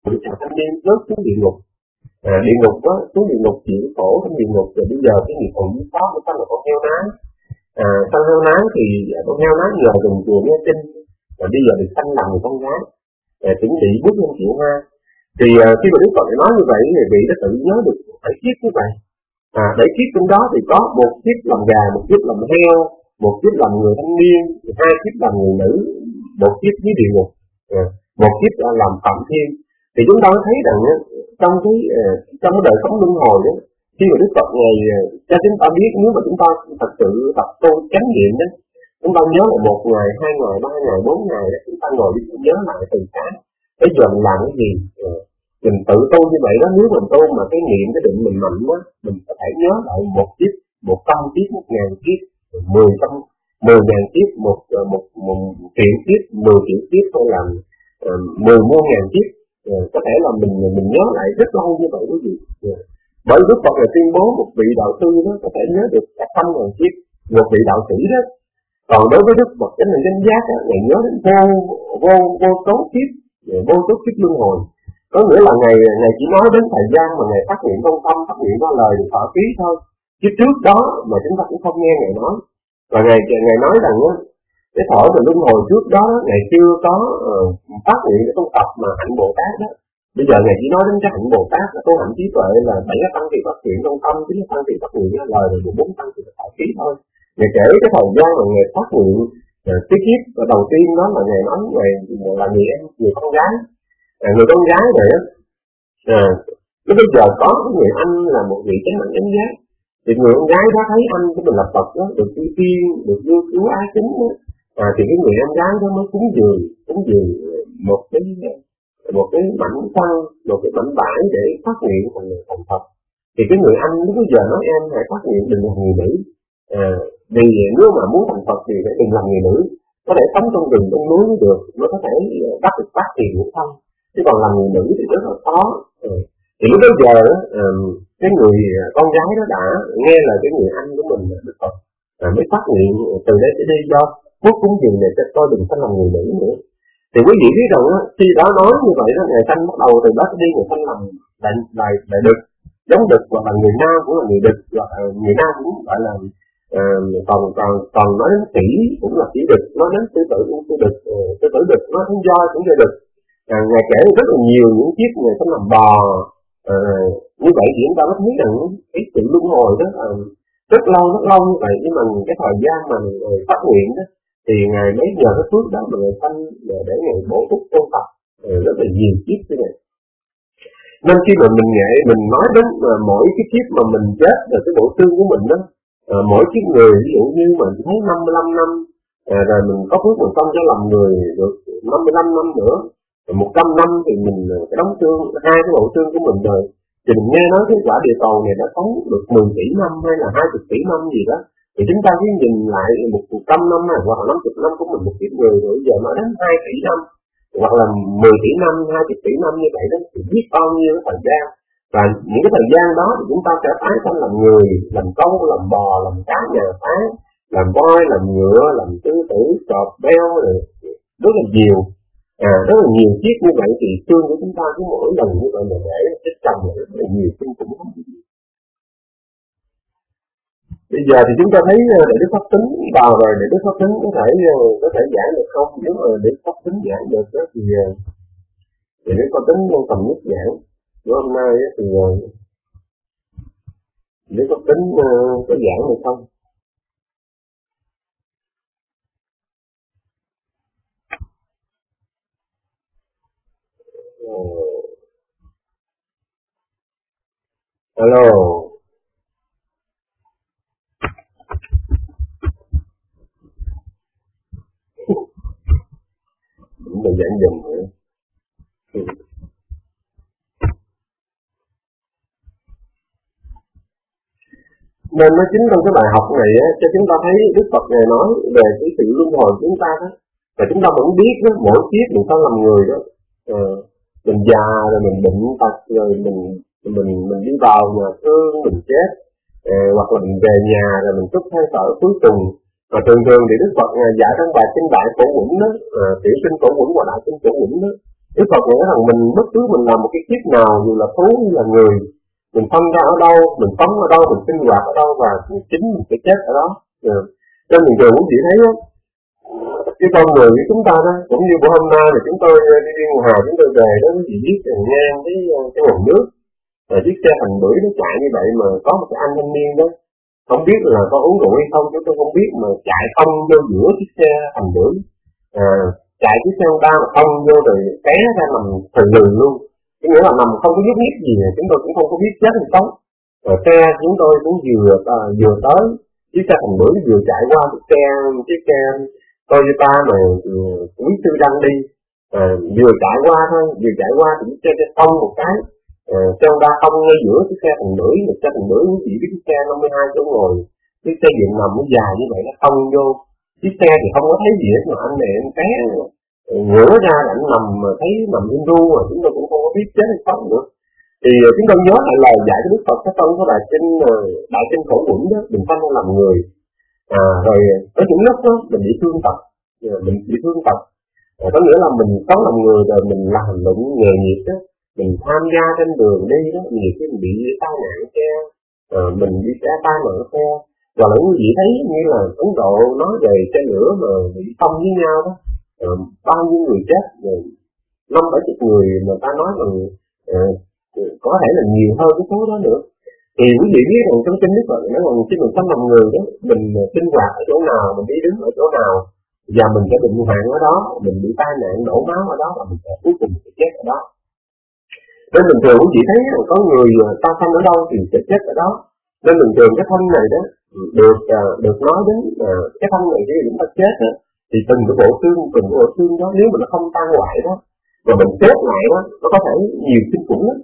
người chàng thanh niên rớt xuống địa ngục. Địa ngục đó, xuống địa ngục chịu khổ trong địa ngục, rồi bây giờ cái nghiệp còn dưới đó của là con heo nái. Con heo nái thì con heo nái nhờ dùng chùa nghe kinh, rồi bây giờ được sanh làm người con gái, chuẩn bị bước lên kiệu hoa. Thì khi mà Đức Phật nói như vậy thì vị đã tự nhớ được 7 kiếp như vậy. 7 kiếp trong đó thì có 1 kiếp làm gà, 1 kiếp làm heo, 1 kiếp làm người thanh niên, 2 kiếp làm người nữ, 1 kiếp dưới địa ngục, 1 kiếp làm phạm thiên. Thì chúng ta thấy rằng trong cái đời sống luân hồi đó, khi mà Đức Phật ngày cho chúng ta biết, nếu mà chúng ta thật sự tập tu chánh niệm đó, chúng ta nhớ là 1 ngày, 2 ngày, 3 ngày, 4 ngày đó, chúng ta ngồi đi nhớ lại từ sáng bây giờ mình làm cái gì, mình tự tu như vậy đó. Nếu mình tu mà cái niệm cái định mình mạnh quá, mình có thể nhớ lại 1 kiếp, 100 kiếp, 1000 kiếp, 10.000 kiếp, 1 triệu kiếp, 10 triệu kiếp, hay là 10 muôn ngàn kiếp. Có thể là mình nhớ lại rất lâu như vậy quý vị. Bởi Đức Phật là tuyên bố một vị đạo sư đó có thể nhớ được cả 100.000 kiếp, một vị đạo sĩ đó. Còn đối với Đức Phật chánh niệm chánh giác á, ngày nhớ đến vô số kiếp, vô số kiếp luân hồi. Có nghĩa là ngày chỉ nói đến thời gian mà ngày phát nguyện trong tâm, phát nguyện qua lời được thọ ký thôi. Chứ trước đó mà chúng ta cũng không nghe ngày nói. Và ngày nói rằng á, cái thở về luân hồi trước đó ngày chưa có phát nguyện cái tu tập mà hạnh Bồ Tát đó. Bây giờ ngày chỉ nói đến cái hạnh Bồ Tát là tu hạnh trí tuệ là 7 cái tăng kỳ phát nguyện trong tâm, 9 cái tăng kỳ phát nguyện lời rồi 14 tăng kỳ thọ ký thôi. Ngày kể cái thời gian mà ngày phát nguyện cái kiếp đầu tiên đó là ngày nói ngày là người con gái. Người con gái này á, cái bây giờ có người anh là một vị chánh đẳng chánh giác. Thì người con gái đó thấy anh của mình là Phật đó, được ưu tiên, được vô cứu ái kính đó. Thì cái người em gái đó mới cúng dường một cái mảnh xăng, một cái mảnh vải để phát nguyện thành Phật. Thì cái người anh lúc bây giờ nói em hãy phát nguyện đừng làm người nữ. Vì nếu mà muốn thành Phật thì phải đừng làm người nữ, có thể sống trong rừng trong núi mới được, nó có thể bắt được phát tiền của thân. Chứ còn làm người nữ thì rất là khó. Thì lúc bây giờ cái người con gái đó đã nghe là cái người anh của mình Đức Phật mới phát nguyện từ đây tới đây do phước cúng dường này cho tôi đừng sanh làm người nữ nữa. Thì quý vị biết rằng khi đó nói như vậy đó, ngày sanh bắt đầu từ đó tới đi người sanh làm đại đực, giống đực, hoặc là người nam cũng là người đực, hoặc người nam cũng gọi là còn nói đến tỷ cũng là tỷ đực, nói đến sư tử cũng sư đực, sư tử đực, nói đến voi cũng là đực. Ngài kể rất là nhiều những chiếc người sanh làm bò. Như vậy thì chúng ta mới thấy rằng cái sự luân hồi đó rất lâu như vậy, nhưng mà cái thời gian mà người phát nguyện đó thì ngài mới nhờ cái phước đó mà người sanh để ngài bổ túc tu tập rất là nhiều kiếp như vậy. Nên khi mà mình nói đến mỗi cái kiếp mà mình chết rồi cái bộ xương của mình đó, mỗi kiếp người ví dụ như mình thấy 55 năm rồi mình có phước mình không cho làm người được 55 năm nữa, 100 năm thì mình cái đống xương, 2 cái bộ xương của mình rồi. Thì mình nghe nói cái quả địa cầu này đã sống được 10 tỷ năm hay là 20 tỷ năm gì đó. Thì chúng ta cứ nhìn lại 100 năm này, hoặc là 50 năm của mình một kiếp người rồi giờ nó đến 2 tỷ năm, hoặc là 10 tỷ năm, 20 tỷ năm như vậy đó, thì biết bao nhiêu cái thời gian. Và những cái thời gian đó thì chúng ta sẽ tái sanh làm người, làm trâu, làm bò, làm cá nhà phá, làm voi, làm ngựa, làm sư tử, cọp, beo, rồi rất là nhiều. Rất là nhiều chiếc như vậy thì xương của chúng ta cứ mỗi lần như vậy mà để cái chồng rất là nhiều xương cũng không biết. Bây giờ thì chúng ta thấy để Đức Pháp Tính vào rồi, để Đức Pháp Tính có thể giảng được không? Nếu mà để Pháp Tính giảng được đó thì Đức Pháp Tính vô tầm nhất giảng. Bữa hôm nay thì Đức Pháp Tính có giảng được không? Alo. Cũng là giảng dùm nữa. Nên nó chính trong cái bài học này á, cho chúng ta thấy Đức Phật này nói về cái sự luân hồi của chúng ta đó. Và chúng ta vẫn biết đó, mỗi kiếp mình có làm người đó. Mình già rồi mình bệnh tật rồi mình đi vào nhà thương mình chết, hoặc là mình về nhà rồi mình trút hơi thở cuối cùng. Và thường thì Đức Phật dạy trong bài kinh Đại Phổ Quẩn đó, tiểu sinh Phổ Quẩn và Đại sinh Phổ Quẩn đó, Đức Phật nói rằng mình bất cứ mình làm một cái kiếp nào, dù là thú hay là người, mình phân ra ở đâu, mình sống ở đâu, mình sinh hoạt ở đâu, và chính mình sẽ chết ở đó. Nên mình thường quý vị thấy đó, cái con người của chúng ta đó, cũng như bữa hôm nay là chúng tôi đi Biên Hòa, chúng tôi về đó quý vị biết ngang cái nguồn nước, chiếc xe thành bưởi nó chạy như vậy, mà có một cái anh thanh niên đó, không biết là có uống rượu hay không, chúng tôi không biết, mà chạy không vô giữa chiếc xe thành bưởi, chạy chiếc xe Honda mà không vô rồi té ra nằm thừ lừ luôn, cái nghĩa là nằm không có nhúc nhích gì, chúng tôi cũng không có biết chết hay sống. Rồi xe chúng tôi cũng vừa tới chiếc xe thành bưởi, vừa chạy qua chiếc xe Toyota mà quý sư đang đi, vừa chạy qua thôi, vừa chạy qua thì chiếc xe tông một cái, xe Honda không ngay giữa chiếc xe thành bưởi, một xe thành bưởi chỉ cái chiếc xe 52 chỗ ngồi, chiếc xe điện nằm nó dài như vậy nó tông vô. Chiếc xe thì không có thấy gì hết, mà anh này anh té ngửa ra là anh thấy nằm im ru, mà chúng tôi cũng không có biết chết hay sống nữa. Thì chúng tôi nhớ lại lời dạy của Đức Phật cái trong cái đại kinh Phổ Quẩn đó, đừng sanh làm người. Rồi có những lúc đó mình bị thương tật, có nghĩa là mình sống làm người rồi mình làm lụng nghề nghiệp đó, mình tham gia trên đường đi đó, nhiều khi mình bị tai nạn xe, mình bị tai nạn xe. Và lại quý vị thấy như là Ấn Độ nói về xe lửa mà bị tông với nhau đó, bao nhiêu người chết, 50-70 người mà ta nói rằng có thể là nhiều hơn cái số đó nữa. Thì quý vị biết rằng trong kinh Đức Phật nói rằng khi mình sống làm người đó, mình sinh hoạt ở chỗ nào, mình đi đứng ở chỗ nào, và mình sẽ bệnh hoạn ở đó, mình bị tai nạn đổ máu ở đó, và mình sẽ cuối cùng sẽ chết ở đó. Nên bình thường quý vị thấy có người ta sanh ở đâu thì sẽ chết ở đó. Nên bình thường cái thân này đó được nói đến cái thân này khi chúng ta chết đó, thì từng cái bộ xương đó, nếu mà nó không tan hoại đó, mà mình chết lại đó, nó có thể nhiều kinh khủng lắm,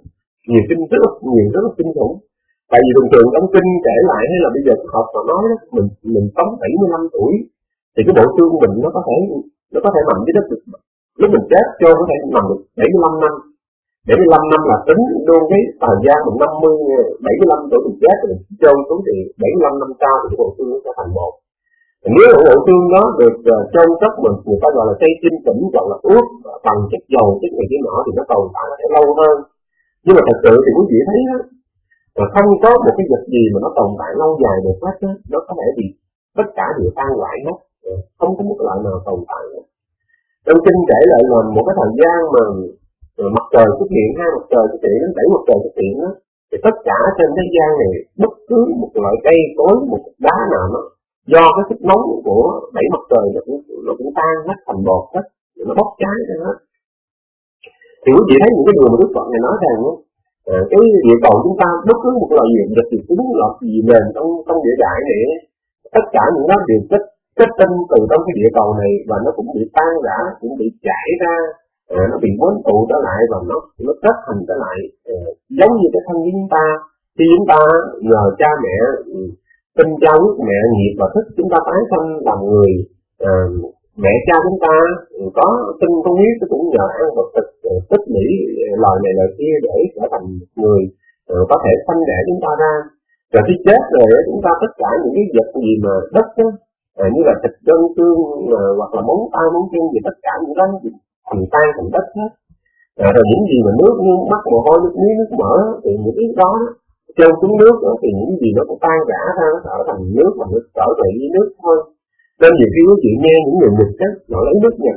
rất là kinh khủng. Tại vì thường thường trong kinh kể lại, hay là bây giờ học mà nói đó, mình sống 75 tuổi thì cái bộ xương mình nó có thể nằm dưới đất được. Lúc mình chết cho có thể nằm được 75 năm. 75 năm là tính luôn cái thời gian mình 75 tuổi mình chết rồi mình chôn xuống, thì 75 năm sau thì cái bộ xương nó sẽ thành bột. Nếu bộ xương đó được chôn cất, người ta gọi là xây tinh tĩnh, gọi là ướp bằng chất dầu, chất này cái nọ, thì nó tồn tại nó sẽ lâu hơn. Nhưng mà thật sự thì quý vị thấy đó, không có một cái vật gì mà nó tồn tại lâu dài được hết á, nó có thể bị tất cả đều tan hoại hết, không có một loại nào tồn tại nữa. Trong kinh kể lại là một cái thời gian mà mặt trời xuất hiện, 2 mặt trời xuất hiện đến 7 mặt trời xuất hiện đó, thì tất cả trên thế gian này bất cứ một loại cây cối, một đá nào nó do cái sức nóng của 7 mặt trời nó cũng tan hết thành bột hết, nó bốc cháy ra hết. Thì quý vị thấy những cái điều mà Đức Phật này nói rằng cái địa cầu chúng ta bất cứ một loại vật gì cứng lọt gì nền trong địa đại này, tất cả những nó đều kết tinh từ trong cái địa cầu này, và nó cũng bị tan rã, cũng bị chảy ra, nó bị vốn tụ trở lại, và nó kết thành trở lại, giống như cái thân của chúng ta. Khi chúng ta nhờ cha mẹ sinh cha huyết mẹ nghiệp và thức chúng ta tái sanh làm người, mẹ cha chúng ta có sinh có huyết cũng nhờ ăn vật thực tích lũy lời này lời kia để trở thành người có thể sanh đẻ chúng ta ra. Rồi khi chết rồi chúng ta tất cả những cái vật gì mà đất đó, như là thịt gân xương hoặc là móng tay móng chân gì, tất cả những đó thành tan thành đất hết. Rồi những gì mà nước như mắt mồ hôi nước miếng nước mỡ thì những cái đó trơn xuống nước đó, thì những gì nó cũng tan rã ra, nó trở thành nước mà nó trở về với nước thôi. Nên nhiều khi quý vị nghe những người Nhật á, họ lấy nước nhà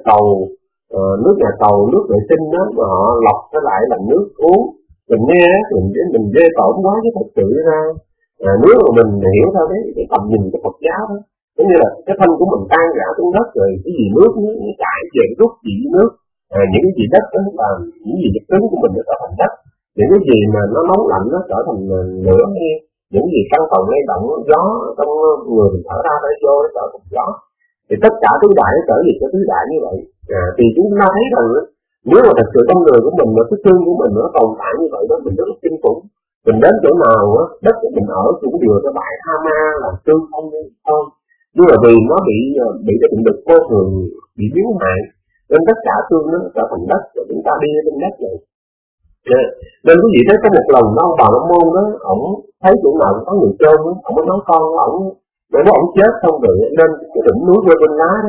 cầu, nước vệ sinh đó, mà họ lọc trở lại làm nước uống. Mình nghe mình ghê tởm quá, chứ thật sự ra nếu mà mình hiểu theo cái tầm nhìn của Phật giáo đó, giống như là cái thân của mình tan rã xuống đất, rồi cái gì nước nó chảy về rút chỉ nước, những cái gì đất đó là những gì vật cứng của mình nó trở thành đất, những cái gì mà nó nóng lạnh nó trở thành lửa, những gì căn phòng lay động gió trong người mình thở ra tới vô nó trở thành gió, thì tất cả tứ đại nó trở về cái tứ đại như vậy. Thì chúng ta thấy rằng nếu mà thật sự trong người của mình, cái xương của mình nó tồn tại như vậy đó, mình rất là kinh khủng. Mình đến chỗ nào á, đất của mình ở cũng đều cho bãi tha ma là xương không thôi. Nhưng mà vì nó bị cái định lực vô thường, bị biến hại, nên tất cả xương nó trở thành đất, rồi chúng ta đi trên đất này. Nên quý vị thấy có một lần đó, ông bà La Môn đó, ổng thấy chỗ nào có người trơn đó, ổng mới nói con của ổng, để nó ổng chết xong rồi lên cái đỉnh núi vô bên lá đó,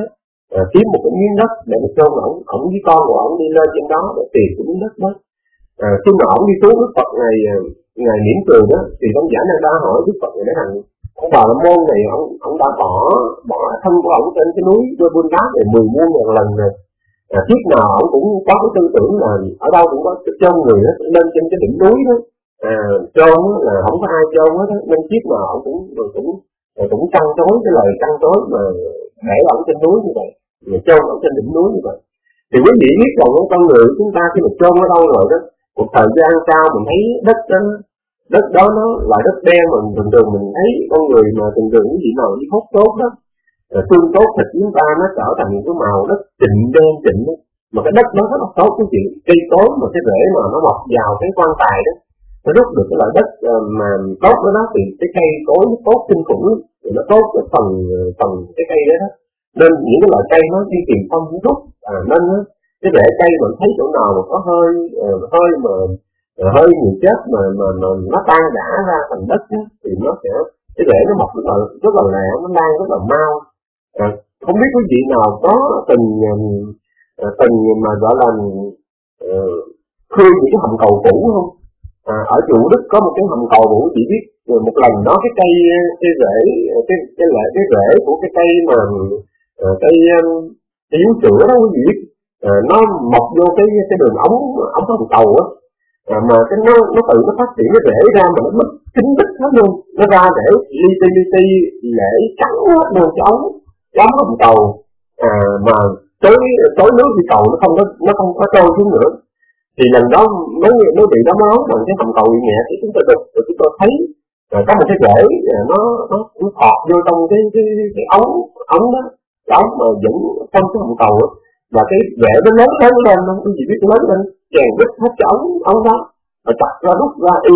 kiếm một cái miếng đất để mà chôn ổng với con của ổng đi lên trên đó để tìm cái miếng đất đó. Khi mà ổng đi xuống Đức Phật ngày miễn trường đó thì ông giả Nan Đa hỏi Đức Phật này rằng ông Bà La Môn này ông đã bỏ thân của ổng trên cái núi Govindas này 10 muôn ngàn lần rồi. Kiếp nào ổng cũng có cái tư tưởng là ở đâu cũng có chôn người đó, lên trên cái đỉnh núi đó. Chôn là không có ai chôn hết đó, nên kiếp nào ổng cũng trăn trối cái lời trăn trối mà để ổng trên núi như vậy, rồi chôn ổng trên đỉnh núi như vậy. Thì quý vị biết rằng con người chúng ta khi mà chôn ở đâu rồi đó, một thời gian sau mình thấy đất đó nó là đất đen, mà thường thường mình thấy con người mà thường thường cái gì nào đi hút tốt đó, xương tốt thịt chúng ta nó trở thành cái màu đất trịnh đen trịnh đó. Mà cái đất đó rất là tốt, cái chuyện cây cối mà cái rễ mà nó mọc vào cái quan tài đó, nó rút được cái loại đất mà tốt đó thì cái cây cối nó tốt kinh khủng, thì nó tốt cái phần cái cây đó. Nên những cái loại cây nó đi tìm phong nó rút, nên cái rễ cây mình thấy chỗ nào mà có hơi người chết mà nó tan rã ra thành đất đó, thì nó sẽ cái rễ nó mọc rất là lẹ, nó lan rất là mau. Không biết quý vị nào có từng mà gọi là khơi những cái hầm cầu cũ không? Ở Trụ Đức có một cái hầm cầu cũ, chị biết một lần đó cái rễ của cái cây mà cây vú sữa đó quý vị biết, nó mọc vô cái đường ống hầm cầu á, mà cái nó tự nó phát triển cái rễ ra mà nó mất chính đích hết luôn, nó ra rễ li ti rễ trắng hết luôn cái ống hầm cầu, mà tối nước đi cầu nó không có trôi xuống nữa. Thì lần đó mấy vị đó nói bằng cái hầm cầu bị nhẹ, thì chúng tôi đục rồi chúng tôi thấy có một cái rễ nó thọt vô trong cái ống đó, cái ống mà dẫn trong cái hầm cầu á, và cái rễ nó lớn lên, quý vị biết lớn lên chèn đứt hết cái ống đó, và chặt ra rút ra y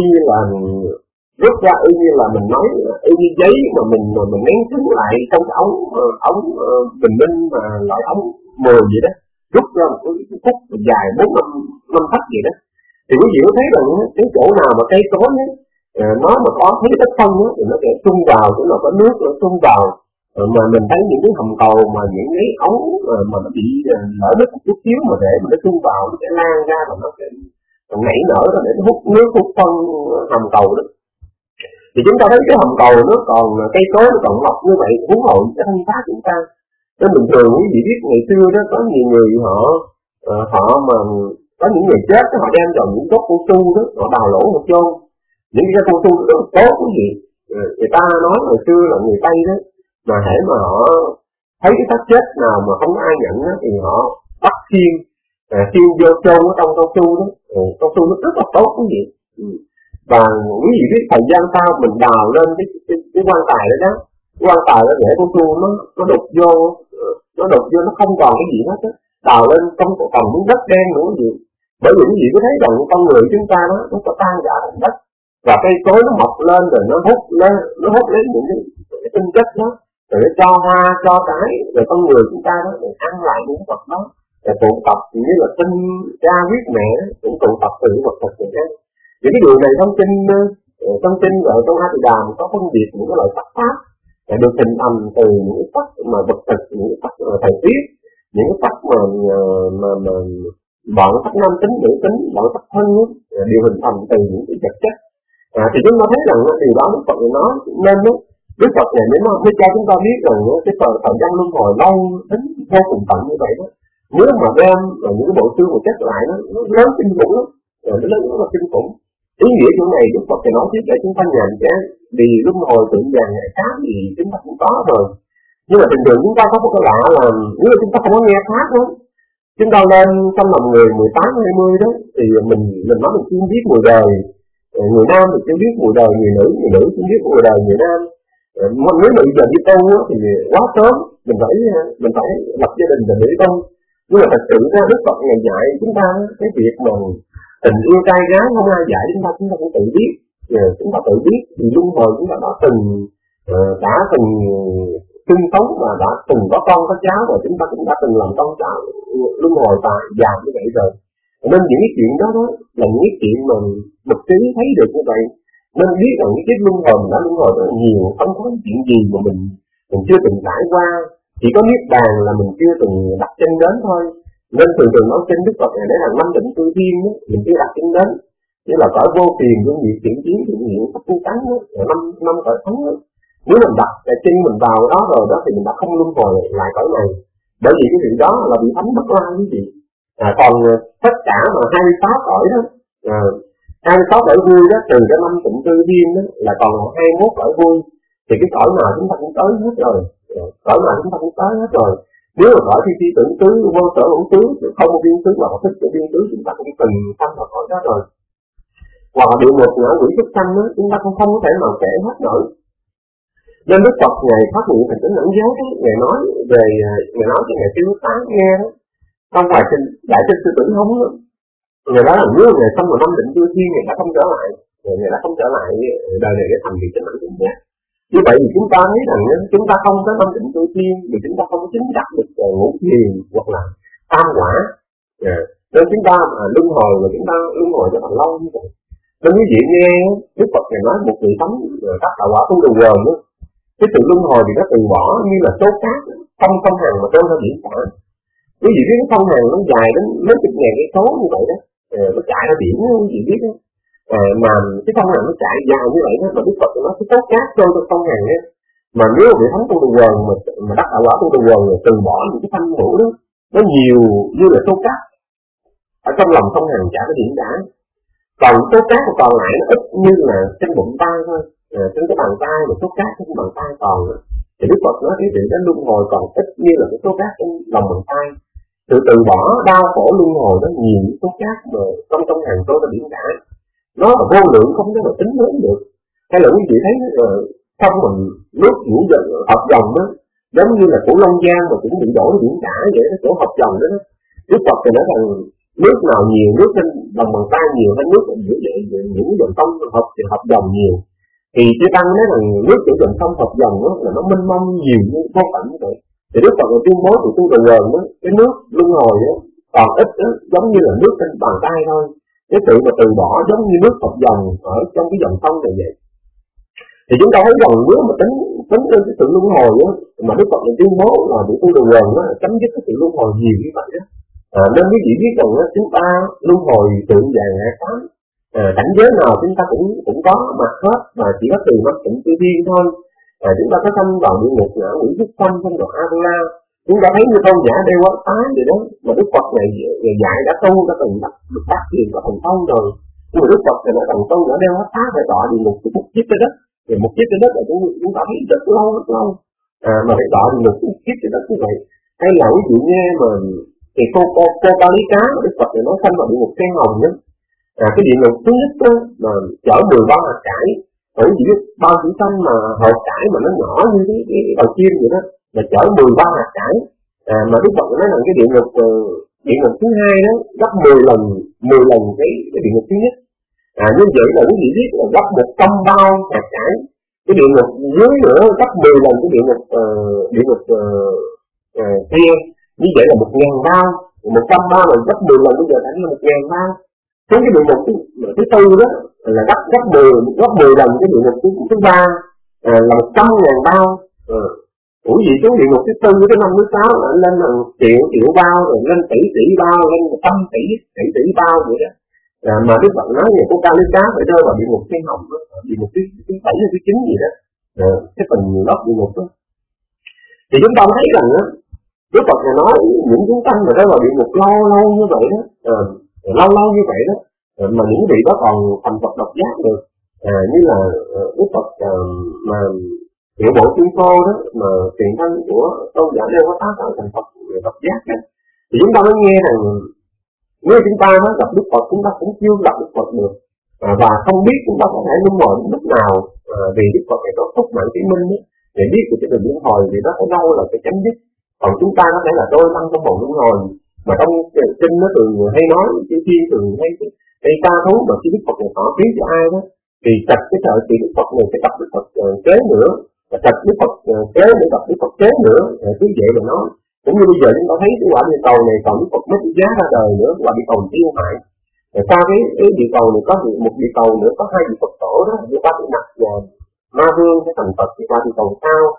như là mình nói y như giấy mà mình nén cứng lại trong cái ống bình minh mà loại ống 10 vậy đó, rút ra một cái khúc dài 4-5 tấc vậy đó. Thì quý vị có thấy rằng cái chỗ nào mà cây cối nó mà có thấy đất phân thì nó sẽ xung vào, chỗ nào có nước nó xung vào, mà mình thấy những cái hầm cầu mà những cái ống mà nó bị lỡ đứt một chút xíu mà để mà nó xung vào nó sẽ lan ra và nó sẽ nảy nở ra để nó hút nước hút phân hầm cầu đó. Thì chúng ta thấy cái hầm cầu nó còn cây cối nó còn mọc như vậy, huống hộ cái thân xác chúng ta. Nên bình thường quý vị biết ngày xưa đó có nhiều người họ mà có những người chết họ đem vào những gốc cao su đó, họ đào lỗ họ chôn. Những cái cao su rất là tốt quý vị. Người ta nói hồi xưa là người Tây đó, mà hễ mà họ thấy cái xác chết nào mà không có ai nhận đó, thì họ bắt xiên vô chôn ở trong cao su đó. Cao su nó rất là tốt quý vị. Và quý vị biết thời gian sau mình đào lên cái quan tài đó, cái quan tài đó để cao su nó đục vô nó không còn cái gì hết á, đào lên không còn miếng đất đen nữa gì. Bởi vì quý vị có thấy rằng con người chúng ta đó nó có tan rã thành đất, và cây cối nó mọc lên rồi nó hút lấy những cái tinh chất đó, rồi nó cho hoa cho trái, rồi con người chúng ta đó để ăn lại những vật đó, rồi tụ tập như là tinh cha huyết mẹ cũng tụ tập từ vật thực rồi đó. Những cái điều này trong kinh rồi trong A Tỳ Đàm có phân biệt những cái loại sắc pháp được hình thành từ những cái sắc mà vật thực, những cái sắc thời tiết, những cái sắc mà bọn sắc nam tính, nữ tính, bọn sắc thân đều hình thành từ những cái vật chất. Thì chúng ta thấy rằng điều đó Đức Phật nói, nên Đức Phật này mới cho chúng ta biết rằng cái thời gian luân hồi lâu đến vô cùng tận như vậy đó. Nếu mà đem những cái bộ xương và chất lại nó lớn kinh khủng lắm, nó lớn rất là kinh khủng. Ý nghĩa chỗ này Đức Phật nói tiếp để chúng ta nhận ra vì luân hồi tượng vàng ngày khác thì chúng ta cũng có rồi. Nhưng mà bình thường chúng ta có một cái lạ là nếu mà chúng ta không có nghe pháp đó, chúng ta lên trong lòng người 18-20 đó thì mình nói mình chưa biết mùi đời người nam thì chưa biết mùi đời người nữ chưa biết mùi đời người nam. Nếu mà bây giờ đi tu thì quá sớm, mình phải lập gia đình rồi để tu. Nhưng mà thật sự ra Đức Phật ngày dạy chúng ta cái việc mà tình yêu trai gái không ai dạy chúng ta cũng tự biết. Chúng ta tự biết thì luân hồi chúng ta đã từng sinh sống và đã từng có con có cháu, và chúng ta cũng đã từng làm con cháu luân hồi và già như vậy rồi. Nên những cái chuyện đó là những cái chuyện mà thực tế thấy được như vậy. Nên biết rằng cái luân hồi đã luân hồi rất là nhiều, không có chuyện gì mà mình chưa từng trải qua. Chỉ có niết bàn là mình chưa từng đặt chân đến thôi. Nên thường nói trên Đức Phật này để là 5 đỉnh chư thiên đó, mình chưa đặt chân đến. Như là cõi vô tiền, vô nhiệt, thiện chiến, thiện hiện, pháp tu tánh đó, năm cõi thánh đó. Nếu mình đặt chân mình vào đó rồi đó thì mình đã không luân hồi lại cõi này. Bởi vì cái chuyện đó là bị thánh bất lai quý vị. Còn tất cả mà 26 cõi đó, 26 cõi vui đó, trừ cái 5 tịnh tư thiên đó là còn 21 cõi vui. Thì cái cõi nào chúng ta cũng tới hết rồi. Cõi nào chúng ta cũng tới hết rồi. Nếu mà cõi thi tưởng tứ, vô sở hữu tứ, không có viên tứ mà có thích cái viên tứ, chúng ta cũng từng sanh vào cõi đó rồi. Hoặc là địa ngục ngã quỷ súc sanh đó, chúng ta cũng không có thể nào kể hết nổi. Nên Đức Phật Ngài phát nguyện thành tính ẩn giới đó, Ngài nói cho Ngài Tiêu Tá nghe đó, trong bài kinh Đại Kinh Sư Tử Hống đó, Ngài nói là nếu Ngài xong vào 5 định chư thiên, Ngài đã không trở lại, Ngài đã không trở lại đời này để thành vị tính ẩn chính giác. Như vậy thì chúng ta thấy rằng chúng ta không có 5 định chư thiên, vì chúng ta không có chứng đắc được ngũ thiền hoặc là tam quả. Nên chúng ta luân hồi và chúng ta luân hồi rất là lâu như vậy. Nên quý vị nghe Đức Phật Ngài nói một vị thánh các đạo quả tu đồ quần đó, cái sự luân hồi thì nó từ bỏ như là số cát không hàng mà trôi ra biển cả. Quý vị biết cái sông Hằng nó dài đến mấy chục ngàn cây số như vậy đó, nó chạy ra biển đó, quý vị biết đó. Mà cái sông Hằng nó chạy dài như vậy đó, mà Đức Phật nó cái số cát trôi trên sông Hằng đó. Mà nếu vị thánh tu đồ quần mà đắc đạo quả tu đồ quần từ bỏ những cái thanh hữu đó, nó nhiều như là số cát ở trong lòng sông Hằng chạy ra biển cả. Còn số cát còn lại nó ít như là trên bụng tay thôi, trên cái bàn tay mà số cát trên bàn tay còn nữa. Thì Đức Phật nói cái vị đó luân hồi còn ít như là cái số cát trên lòng bàn tay. Sự từ bỏ đau khổ luân hồi đó nhiều những số cát mà trong hàng trôi ra biển cả. Nó là vô lượng không thể nào tính đến được. Hay là quý vị thấy không mình nước vũ hợp dòng đó, giống như là của Long Giang mà cũng bị đổ ra biển cả vậy đó, chỗ hợp dòng đó. Đức Phật thì nói rằng nước nào nhiều, nước trên lòng bàn tay nhiều hay nước giữa những dòng sông hợp dòng nhiều. Thì Chư Tăng nói rằng nước chỗ dòng sông hợp dòng đó là nó mênh mông nhiều như vô tận như vậy. Thì Đức Phật tuyên bố tụi tu đồ quần đó, cái nước luân hồi đó còn ít đó, giống như là nước trên bàn tay thôi. Cái sự mà từ bỏ giống như nước hợp dòng ở trong cái dòng sông này vậy. Thì chúng ta thấy rằng nếu mà tính lên cái sự luân hồi đó, mà Đức Phật tuyên bố là tụi tu đồ quần đó chấm dứt cái sự luân hồi nhiều như vậy đó. Nên quý vị biết rằng chúng ta luân hồi tượng vàng hạ quán, cảnh giới nào chúng ta cũng có mặt hết, mà chỉ có từ mắt tỉnh chư thiên thôi. Chúng ta có sanh vào địa ngục ngã quỷ súc sanh trong độ A-tu-la. Chúng ta thấy như con giả đeo quá tái vậy đó, mà Đức Phật này dạy đã tu đã từng được phát triển và thành công rồi. Nhưng mà Đức Phật này đã thành công đã đeo quá tái phải đọa địa ngục một kiếp trên đất. Thì một kiếp trên đất là chúng ta thấy rất lâu mà phải đọa địa ngục một kiếp trên đất như vậy. Hay là quý vị nghe mà thì cô Ba Lý Cá Đức Phật này nói sanh vào địa ngục sen hồng đó. Cái địa ngục thứ nhất đó mà chở 13 hạt cải, bởi vì biết bao chữ xanh mà hột cải mà nó nhỏ như cái đầu chim vậy đó, mà chở 13 hạt cải. Mà Đức Phật nói rằng cái địa ngục thứ hai đó gấp 10 lần cái địa ngục thứ nhất. Như vậy là quý vị biết là gấp 100 bao hạt cải. Cái địa ngục dưới nữa gấp 10 lần cái địa ngục kia. Như vậy là 1000 bao, 100 bao là gấp 10 lần, bây giờ thành là 1000 bao. Đến cái địa ngục thứ tư đó là gấp 10 lần cái địa ngục thứ ba là 100.000 bao. Ủa gì xuống địa ngục thứ tư cái năm thứ 6 là lên là triệu bao, rồi lên tỷ bao, lên 100 tỷ bao vậy đó. Mà Đức Phật nói về cô Ca Lý Cá phải rơi vào địa ngục sen hồng đó, địa ngục thứ 7 hay thứ 9 gì đó, cái phần lớp địa ngục đó. Thì chúng ta thấy rằng á, Đức Phật này nói những chúng sanh mà rơi vào địa ngục lâu như vậy đó, lâu như vậy đó, mà những vị đó còn thành Phật độc giác được, như là Đức Phật mà Hiệu Bộ Chuyên Cô đó, mà tiền thân của tôn giả Đeo Quá Tá thành Phật độc giác đó, thì chúng ta mới nghe rằng nếu chúng ta nói gặp Đức Phật chúng ta cũng chưa gặp Đức Phật được, và không biết chúng ta có thể luân hồi lúc nào, vì Đức Phật này có phúc mạng chứng minh đó, để biết của cái đường luân hồi thì nó phải đâu là cái chấm dứt. Còn chúng ta có thể là tôi tăng trong vòng luân hồi, mà trong kinh nó thường hay nói chư thiên thường hay ca thú mà khi Đức Phật này tỏ trí cho ai đó, thì chặt cái thời kỳ Đức Phật này sẽ gặp Đức Phật kế nữa, và chặt Đức Phật kế để gặp Đức Phật kế nữa, cứ vậy mà nói. Cũng như bây giờ chúng ta thấy cái quả địa cầu này còn Đức Phật mới giá ra đời nữa, quả địa cầu tiêu hại. Sau cái địa cầu này có một địa cầu nữa, có 2 vị Phật tổ đó, như Ba Tự Nặc và Ma Vương cái thành Phật, thì qua địa cầu sau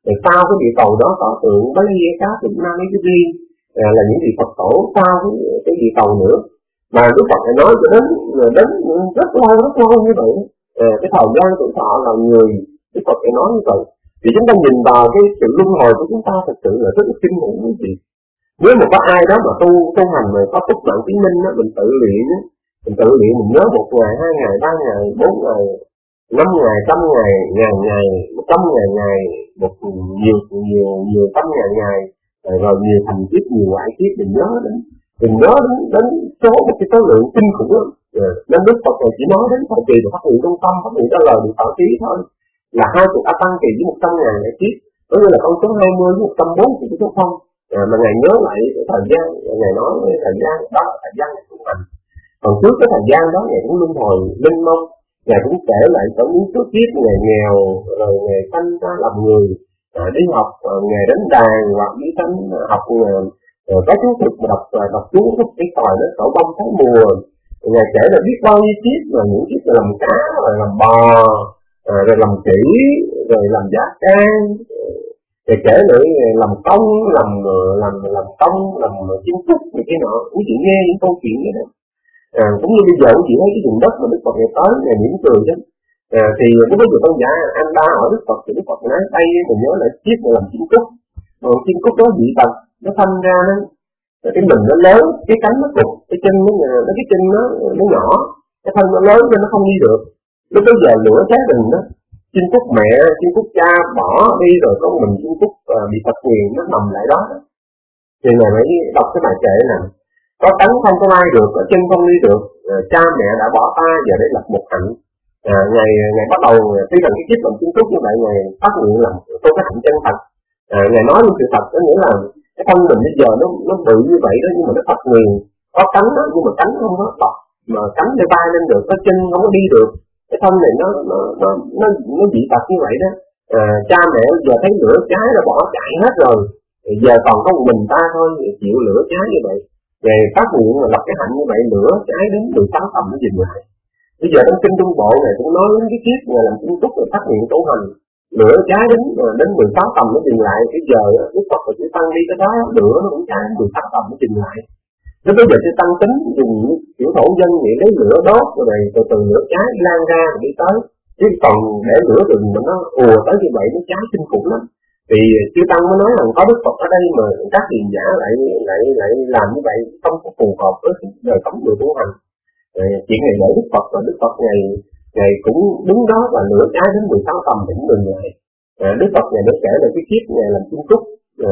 Rồi sau cái địa cầu đó có tượng Bá Lý Ghé Cá, tượng Nam Mấy Cái Viên, là những vị Phật tổ sau cái địa cầu nữa. Mà Đức Phật này nói cho đến rất lâu như vậy. Cái thời gian tuổi thọ là người Đức Phật này nói như vậy. Thì chúng ta nhìn vào cái sự luân hồi của chúng ta thật sự là rất là kinh khủng quý vị. Nếu mà có ai đó mà tu hành mà có túc mạng chứng minh đó, mình tự luyện mình nhớ 1 ngày, 2 ngày, 3 ngày, 4 ngày, 5 ngày, 100 ngày, 1000 ngày, 100.000 ngày, nhiều trăm ngàn ngày, rồi nhiều thành kiếp, nhiều ngoại kiếp, mình nhớ đến số một cái số lượng kinh khủng lắm. Nên Đức Phật này chỉ nói đến thời kỳ và phát nguyện trong tâm, phát nguyện ra lời được tạo trí thôi, là 20 A Tăng kỳ với 100.000 ngày kiếp, có nghĩa là con số 20 với 140 cái số không. Mà Ngài nhớ lại cái thời gian, Ngài nói thời gian đó là thời gian Ngài tu hành. Còn trước cái thời gian đó Ngài cũng luân hồi linh mông, Ngài cũng kể lại có những số kiếp Ngài nghèo, rồi Ngài sanh ra làm người, đi học, Ngài đánh đàn hoặc đi sanh học có chú thực mà đọc chú thức cái tòi nó sổ bông tháng mùa. Ngài kể là biết bao nhiêu kiếp, là những kiếp là làm cá, rồi làm bò, rồi làm chỉ, rồi làm giá can, rồi kể nữa làm công, làm chim cút này cái nọ. Quý vị nghe những câu chuyện vậy đó. Cũng như bây giờ quý vị thấy cái vùng đất mà Đức Phật ngày tới Ngài mỉm cười đó. Thì cái bây giờ tôn giả anh ta ở Đức Phật thì Đức Phật nói tay mình nhớ lại chiếc là làm chim cút. Chim cút đó dị tật, nó thanh ra nó cái mình nó lớn, cái cánh nó cụt, cái chân nó nhỏ, cái thân nó lớn nên nó không đi được. Lúc bây giờ lửa cháy đình đó, chim cút mẹ, chim cút cha bỏ đi rồi có mình chim cút bị tật nguyền nó nằm lại đó. Thì Ngài mới đọc cái bài kệ này: có cánh không có ai được, có chân không đi được, cha mẹ đã bỏ ta giờ đây lập một hạnh. Ngài bắt đầu tuy rằng cái kiếp làm chim cút như vậy, Ngài phát nguyện làm tôi cái hạnh chân thật. Ngài nói những sự thật, có nghĩa là cái thân mình bây giờ nó bự như vậy đó, nhưng mà nó thật nguyền, có cánh đó nhưng mà cánh không có bật, mà cánh để bay lên được, có chân không có đi được. Cái thân này nó dị tật như vậy đó. Cha mẹ giờ thấy lửa cháy là bỏ chạy hết rồi, giờ còn có một mình ta thôi chịu lửa cháy như vậy. Ngài phát nguyện là lập cái hạnh như vậy, lửa cháy đến 16 tầm nó dừng lại. Bây giờ trong kinh Trung Bộ này cũng nói đến cái kiếp Ngài làm chim cút rồi phát nguyện tu hành, lửa cháy đến 16 tầm nó dừng lại. Cái giờ Đức Phật và chư Tăng đi tới đó, lửa nó cũng cháy 16 tầm nó dừng lại. Nếu bây giờ chư Tăng tính dùng kiểu thổ dân vậy, lấy lửa đốt rồi từ lửa cháy lan ra rồi đi tới, chứ còn để lửa rừng mà nó ùa tới như vậy nó cháy kinh khủng lắm. Thì chư Tăng mới nói rằng có Đức Phật ở đây mà các hiền giả lại làm như vậy không có phù hợp với đời sống người tu hành. Chuyện này để Đức Phật, và Đức Phật ngày cũng đứng đó và lửa cháy đến 16 tầm đỉnh dừng lại. Đức Phật này mới kể lại cái kiếp Ngài làm chim cút,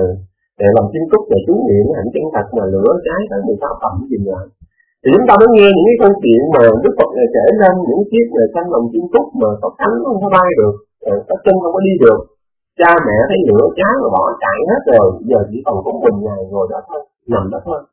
làm chim cút để chú niệm hạnh chân thật mà lửa cháy tới 16 tầm dừng lại. Thì chúng ta mới nghe những cái câu chuyện mà Đức Phật này kể lên những kiếp này sanh làm chim cút mà có cánh không có bay được, có chân không có đi được, cha mẹ thấy lửa cháy mà bỏ chạy hết rồi, giờ chỉ còn có mình Ngài ngồi đó thôi, nằm đó thôi.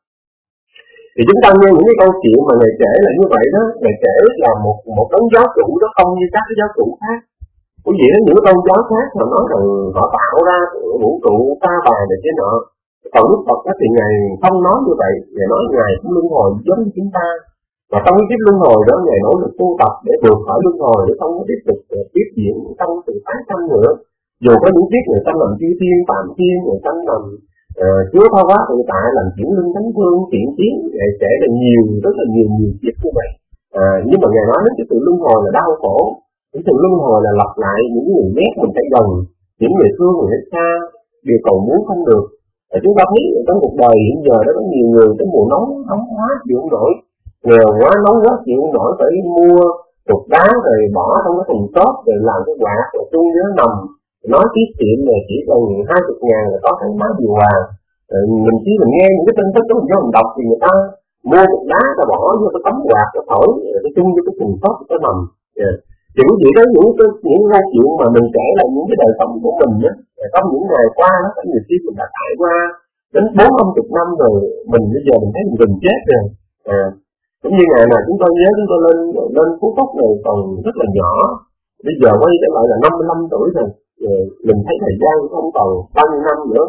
Thì chúng ta nghe những cái câu chuyện mà Ngài kể là như vậy đó, Ngài kể là một đấng giáo chủ đó không như các cái giáo chủ khác. Quý vị nói những tôn giáo khác mà nói rằng họ tạo ra vũ trụ ta bài này thế nọ. Còn Đức Phật thì Ngài không nói như vậy, Ngài nói Ngài cũng luân hồi giống như chúng ta. Và trong cái kiếp luân hồi đó Ngài nỗ lực tu tập để vượt khỏi luân hồi, để không có tiếp tục tiếp diễn trong sự tái sanh nữa. Dù có những kiếp người sanh làm chư thiên, phạm thiên, người sanh làm Chúa Tha Hóa Tự Tại, làm chuyển linh thánh vương, thiện chiến, Ngài kể là rất là nhiều kiếp như vậy. Nhưng mà Ngài nói đến cái sự luân hồi là đau khổ, cái sự luân hồi là lặp lại những người ghét mình phải gần, những người thương mình phải xa, điều cầu muốn không được. Chúng ta thấy trong cuộc đời hiện giờ đó có nhiều người tới mùa nóng quá chịu không nổi, nghèo quá nóng quá chịu không nổi, phải mua cục đá rồi bỏ trong cái thùng xốp rồi làm cái quạt rồi chung với nó nằm, nói tiết kiệm này chỉ cần 20.000 là có cái máy điều hòa. Mình nghe những cái tin tức đó mình đọc thì người ta mua cục đá ta bỏ vô cái tấm quạt nó thổi, cái chung với cái thùng xốp nó nằm. Thì quý vị đó những câu chuyện mà mình kể là những cái đời sống của mình á, trong những ngày qua nó có nhiều khi mình đã trải qua đến 40-50 năm rồi, mình bây giờ mình thấy mình gần chết rồi. Cũng như ngày nào chúng tôi nhớ chúng tôi lên Phú Quốc này còn rất là nhỏ, bây giờ quay trở lại là 55 tuổi rồi, mình thấy thời gian không còn bao nhiêu năm nữa.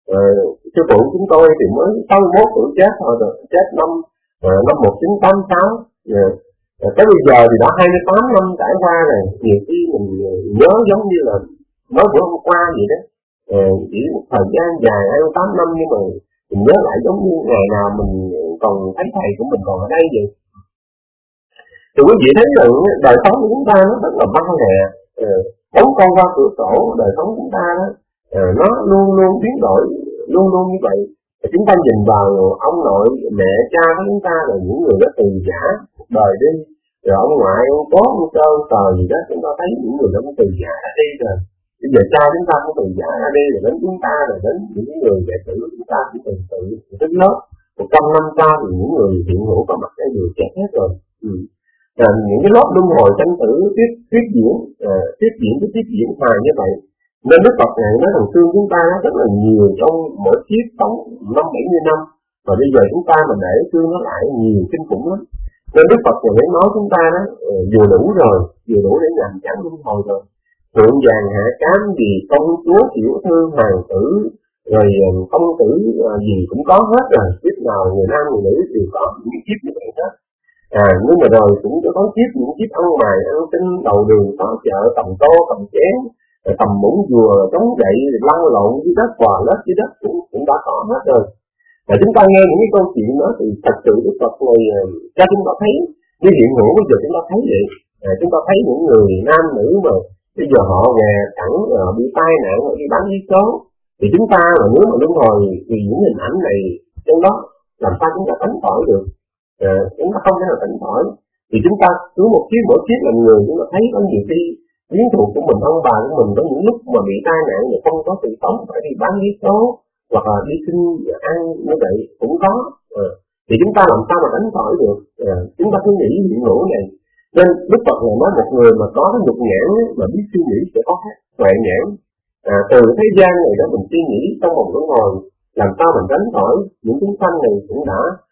Sư phụ chúng tôi thì mới 61 tuổi chết thôi rồi, chết năm 1986. Tới bây giờ thì đã 28 năm trải qua rồi, nhiều khi mình nhớ giống như là mới bữa hôm qua vậy đó. chỉ một thời gian dài 28 năm, nhưng mà mình nhớ lại giống như ngày nào mình còn thấy thầy của mình còn ở đây vậy. Thì quý vị thấy rằng đời sống của chúng ta nó rất là bao nè, bóng con qua cửa sổ, đời sống của chúng ta đó, nó luôn luôn biến đổi, luôn luôn như vậy. Và chúng ta nhìn vào ông nội, mẹ, cha của chúng ta là những người đã từ giả cuộc đời đi, rồi ông ngoại, ông cố, ông cơ, tờ gì đó, chúng ta thấy những người đã từ giả đã đi rồi. Bây giờ cha chúng ta cũng từ giả ra đi, rồi đến chúng ta, rồi đến những người đệ tử của chúng ta cũng từ từ đến lớp. 100 năm qua thì những người hiện hữu có mặt đây đều chết hết rồi. Những cái lớp luân hồi sanh tử tiếp diễn hoài như vậy, nên Đức Phật này nói rằng thương chúng ta rất là nhiều trong mỗi kiếp sống 50-70 năm, và bây giờ chúng ta mà để thương nó lại nhiều kinh khủng lắm. Nên Đức Phật này nói chúng ta đó vừa đủ rồi, vừa đủ để làm chẳng luân hồi rồi. Thượng vàng hạ cám gì công chúa tiểu thư hoàng tử, rồi công tử gì cũng có hết rồi. Kiếp nào người nam người nữ đều có những kiếp như vậy hết. Nhưng mà rồi cũng có kiếp, những kiếp ăn mày ăn xin, đầu đường xó chợ, cầm tô cầm chén, tầm muỗng dùa, chống gậy, lăn lộn dưới đất, quà lết dưới đất cũng đã có hết rồi. Và chúng ta nghe những cái câu chuyện đó thì thật sự Đức Phật này cho chúng ta thấy như hiện hữu bây giờ chúng ta thấy vậy. Chúng ta thấy những người nam nữ mà bây giờ họ nghè cẳng, bị tai nạn, đi bán vé số, thì chúng ta mà nếu mà luân hồi thì những hình ảnh này trong đó làm sao chúng ta tránh khỏi được? Chúng ta không thể nào tránh khỏi. Thì chúng ta cứ một kiếp mỗi kiếp làm người, chúng ta thấy có nhiều cái biến thuộc của mình, ông bà của mình có những lúc mà bị tai nạn và không có sự sống, phải đi bán vé số hoặc là đi xin ăn như vậy cũng có. Thì chúng ta làm sao mà tránh khỏi được? Chúng ta cứ nghĩ hiện hữu này. Nên Đức Phật này nói một người mà có cái nhục nhãn mà biết suy nghĩ sẽ có huệ nhãn. Từ thế gian này đó mình suy nghĩ trong vòng luân hồi, làm sao mình tránh khỏi những chúng sanh này cũng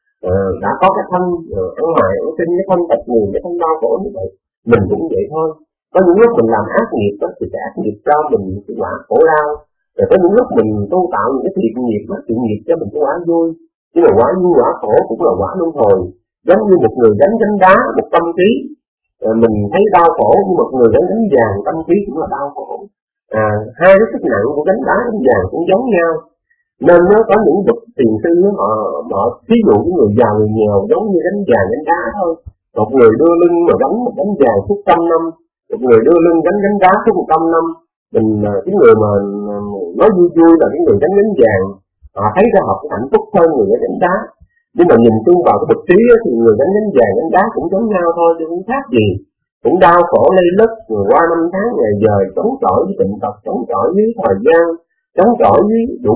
đã có cái thân ăn mày ăn xin, cái thân tật nguyền, cái thân đau khổ như vậy. Mình cũng vậy thôi. Có những lúc mình làm ác nghiệp đó thì cái ác nghiệp cho mình cái quả khổ đau. Rồi có những lúc mình tu tạo những cái thiện nghiệp đó, thiện nghiệp cho mình cái quả vui. Nhưng mà quả vui quả khổ cũng là quả luân hồi. Giống như một người gánh đá 100 kg, mình thấy đau khổ, nhưng một người gánh vàng 100 kg cũng là đau khổ. Hai cái sức nặng của gánh đá gánh vàng cũng giống nhau. Nên nó có những bậc tiền sư họ ví dụ cái người giàu người nghèo giống như gánh vàng gánh đá thôi. Một người đưa lưng mà gánh một gánh vàng suốt 100 năm, một người đưa lưng gánh đá suốt 100 năm. Cái người mà nói vui là cái người gánh vàng, họ thấy ra họ cũng hạnh phúc hơn người gánh đá. Nhưng mà nhìn chung vào cái bậc trí thì người gánh vàng gánh đá cũng giống nhau thôi, chứ không khác gì. Cũng đau khổ lây lất, rồi qua 5 tháng ngày giờ chống chọi với bệnh tật, chống chọi với thời gian, chống chọi với đủ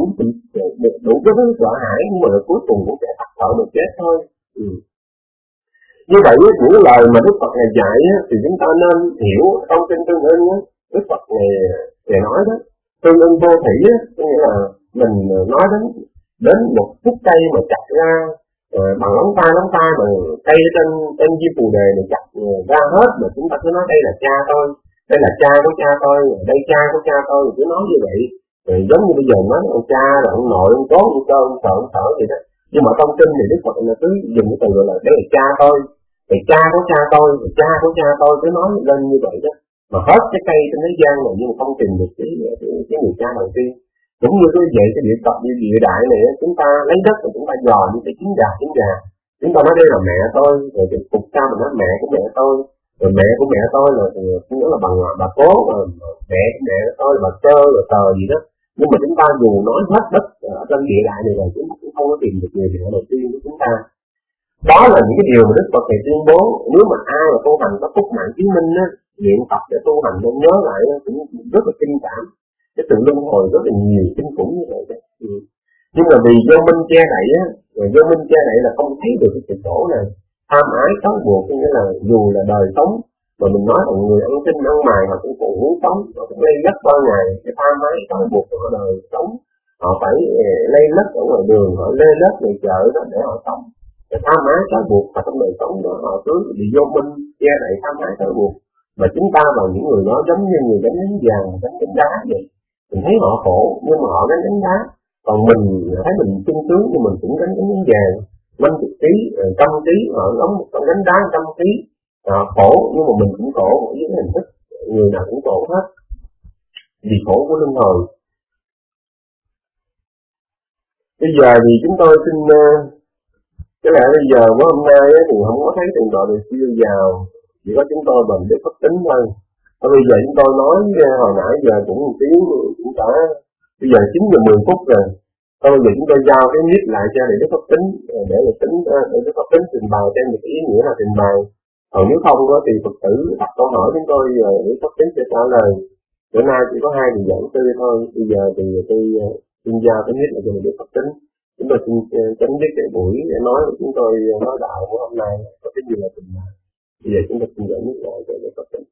cái thứ sợ hãi, nhưng mà cuối cùng cũng sẽ tắt thở một chết thôi. Như vậy những lời mà Đức Phật này dạy thì chúng ta nên hiểu trong kinh Tương Ưng. Đức Phật này nói đó, Tương Ưng vô thủy, có nghĩa là mình nói đến một khúc cây mà chặt ra bằng lóng tay mà cây trên diêm phù đề này chặt ra hết, mà chúng ta cứ nói đây là cha tôi, đây là cha của cha tôi, đây cha của cha tôi, cứ nói như vậy. Rồi giống như bây giờ nói ông cha là ông nội, ông cố, ông cơ, ông sợ vậy đó. Nhưng mà trong kinh thì Đức Phật là cứ dùng cái từ là đây là cha tôi, thì cha của cha tôi, cha của cha tôi, cứ nói lên như vậy đó. Mà hết cái cây trên thế gian này nhưng mà không tìm được cái người cha đầu tiên. Cũng như cái vậy, cái địa tập như địa đại này, chúng ta lấy đất rồi chúng ta dò những cái trứng gà. Chúng ta nói đây là mẹ tôi, rồi cái cục cha mình nói mẹ của mẹ tôi, rồi mẹ của mẹ tôi là cũng là bằng bà cố, rồi mẹ của mẹ tôi là bà cơ, rồi tờ gì đó. Nhưng mà chúng ta dù nói hết đất ở trên địa đại này rồi, chúng ta cũng không có tìm được người mẹ đầu tiên của chúng ta. Đó là những cái điều mà Đức Phật này tuyên bố. Nếu mà ai mà tu hành có phúc mạng chứng minh á, luyện tập để tu hành nên nhớ lại cũng rất là kinh cảm. Cái sự luân hồi rất là nhiều kinh khủng như vậy đó. Nhưng mà vì do minh che đậy á, rồi do minh che đậy là không thấy được cái sự khổ này, tham ái trói buộc, nghĩa là dù là đời sống mà mình nói là người ăn xin ăn mày họ cũng còn muốn sống, họ cũng lây lất qua ngày, cái tham ái trói buộc của đời sống, họ phải lây lất ở ngoài đường, họ lây lất ngoài chợ đó để họ sống. Cái tham ái trói buộc và trong đời sống đó họ cứ bị vô minh che đậy tham ái trói buộc. Mà chúng ta vào những người đó giống như người đánh vàng, đánh đá vậy. Mình thấy họ khổ nhưng mà họ đánh đá. Còn mình thấy mình chung sướng nhưng mình cũng đánh vàng 50 kg, 100 kg, họ đóng một con đánh đá 100 kg. Họ khổ nhưng mà mình cũng khổ với cái hình thức, người nào cũng khổ hết. Vì khổ của luân hồi. Bây giờ thì chúng tôi xin cái lẽ bây giờ với hôm nay thì không có thấy thượng tọa được siêu vào, chỉ có chúng tôi bằng để pháp tính thôi. Bây giờ chúng tôi nói hồi nãy giờ cũng một tiếng cũng cả bây giờ 9 giờ 10 phút rồi. Bây giờ chúng tôi giao cái mic lại cho để pháp tính để tính để pháp tính trình bày trên một ý nghĩa là trình bày. Còn nếu không đó thì Phật tử đặt câu hỏi chúng tôi để pháp tính sẽ trả lời. Bữa nay chỉ có 2 người giảng sư thôi. Bây giờ thì tôi xin giao cái mic lại cho để pháp tính. Chúng tôi xin chấm dứt cái buổi để nói của chúng tôi nói đạo của hôm nay có cái gì là trình bày. Bây giờ chúng tôi xin dẫn mic lại cho để pháp tính.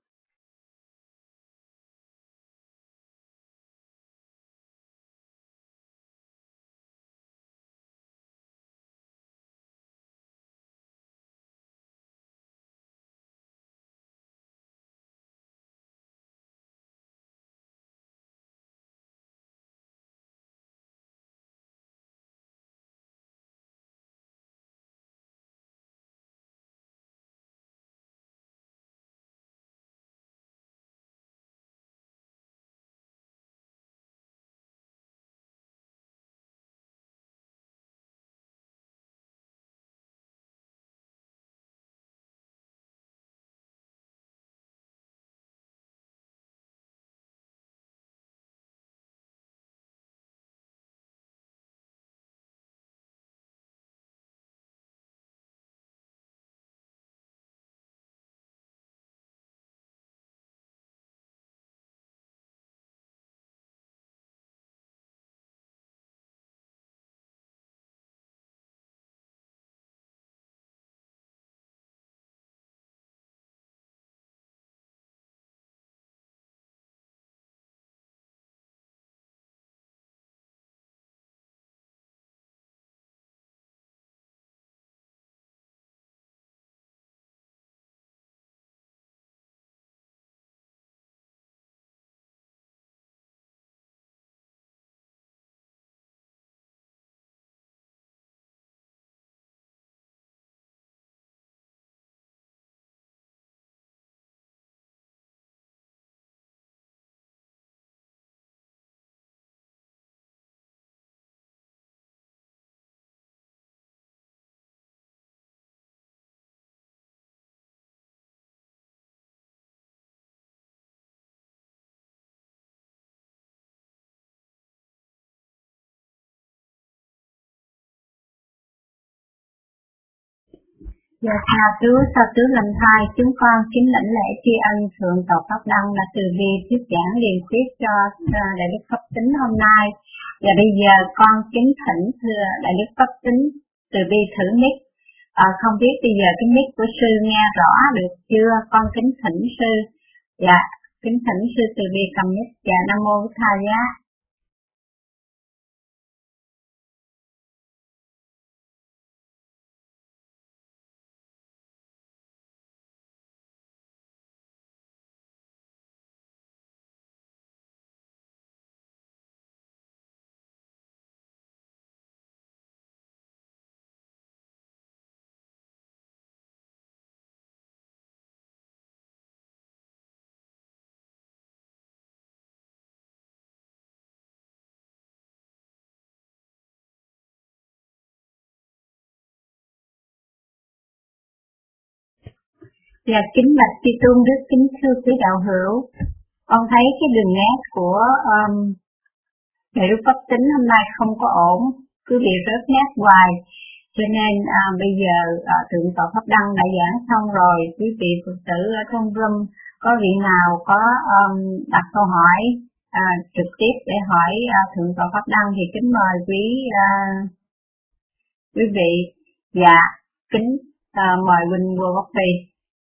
Dạ sa tứ lành thai, chúng con kính lãnh lễ tri ân thượng tọa Pháp Đăng đã từ bi thuyết giảng liền thuyết cho đại đức Pháp Tính hôm nay. Và bây giờ con kính thỉnh thưa đại đức Pháp Tính từ bi thử mic. Không biết bây giờ cái mic của sư nghe rõ được chưa? Con kính thỉnh sư. Dạ, kính thỉnh sư từ bi cầm mic. Dạ, Nam mô Bổn Thầy Giá. Dạ, kính bạch Chư Tôn Đức, kính thưa quý đạo hữu, con thấy cái đường nét của đại đức Pháp Tính hôm nay không có ổn, cứ bị rớt nét hoài, cho nên bây giờ thượng tọa Pháp Đăng đã giảng xong rồi, quý vị Phật tử ở trong room có vị nào có đặt câu hỏi trực tiếp để hỏi thượng tọa Pháp Đăng thì kính mời quý vị. Dạ, kính mời Quỳnh Vua Bắc Phi.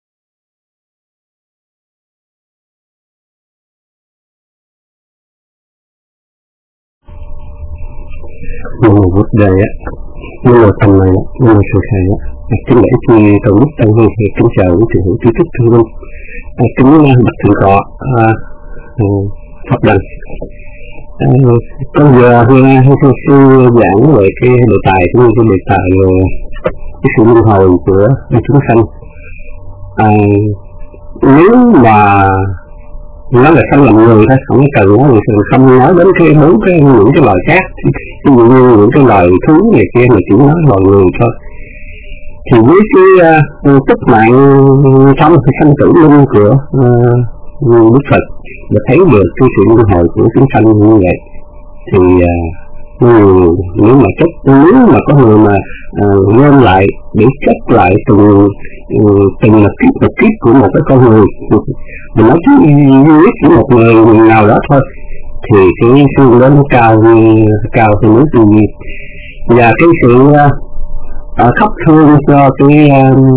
Nam mô Bụt Đề á, nam mô Tham Này, nam mô Sư Thầy á, kính lễ chư tổ đức tăng ni, kính chào quý vị hữu trí thức thương minh, kính bạch thượng tọa Pháp Đăng. Con vừa nghe sư giảng về cái đề tài cũng như cái đề tài về cái sự luân hồi của chúng sanh. Nếu mà nó là sanh làm người thôi, không cần nói không nói đến cái những cái loài khác, ví dụ như những cái loài thú này kia mà chỉ nói loài người thôi. Thì với cái cách mạng trong cái sanh tử linh của Đức Phật để thấy được cái sự luân hồi của chúng sanh như vậy, thì nếu mà có người mà gom lại để chất lại từng một kiếp của một cái con người, mình nói chứ duy nhất của một người nào đó thôi, thì cái phương đó nó cao hơn núi tự nhiên. Và cái sự khóc thương cho cái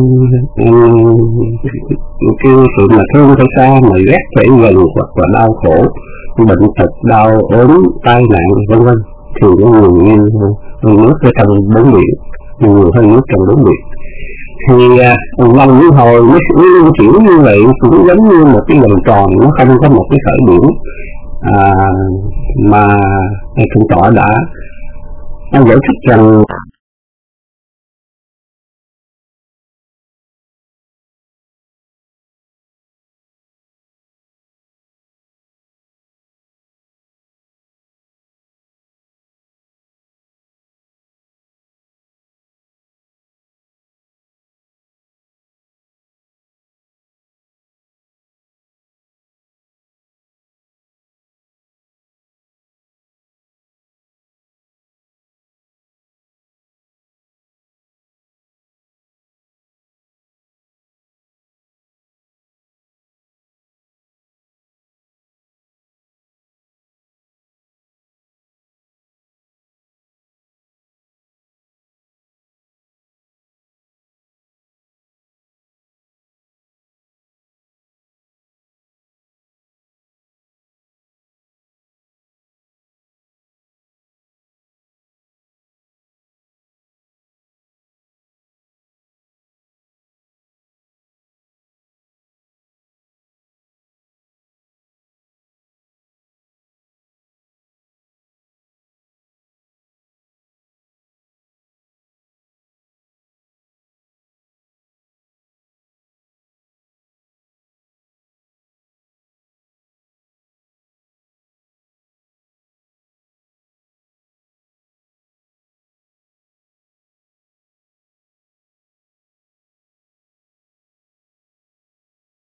sự mà thương phải xa, mà ghét phải gần, hoặc là đau khổ, bệnh tật, đau ốm, tai nạn vân vân, thì nó nhiều như nước ở trong bốn biển, nhiều hơn nước trong bốn biển. Thì vòng luân hồi nó chuyển như vậy cũng giống như một cái vòng tròn, nó không có một cái khởi điểm mà Thượng tọa đã giải thích rằng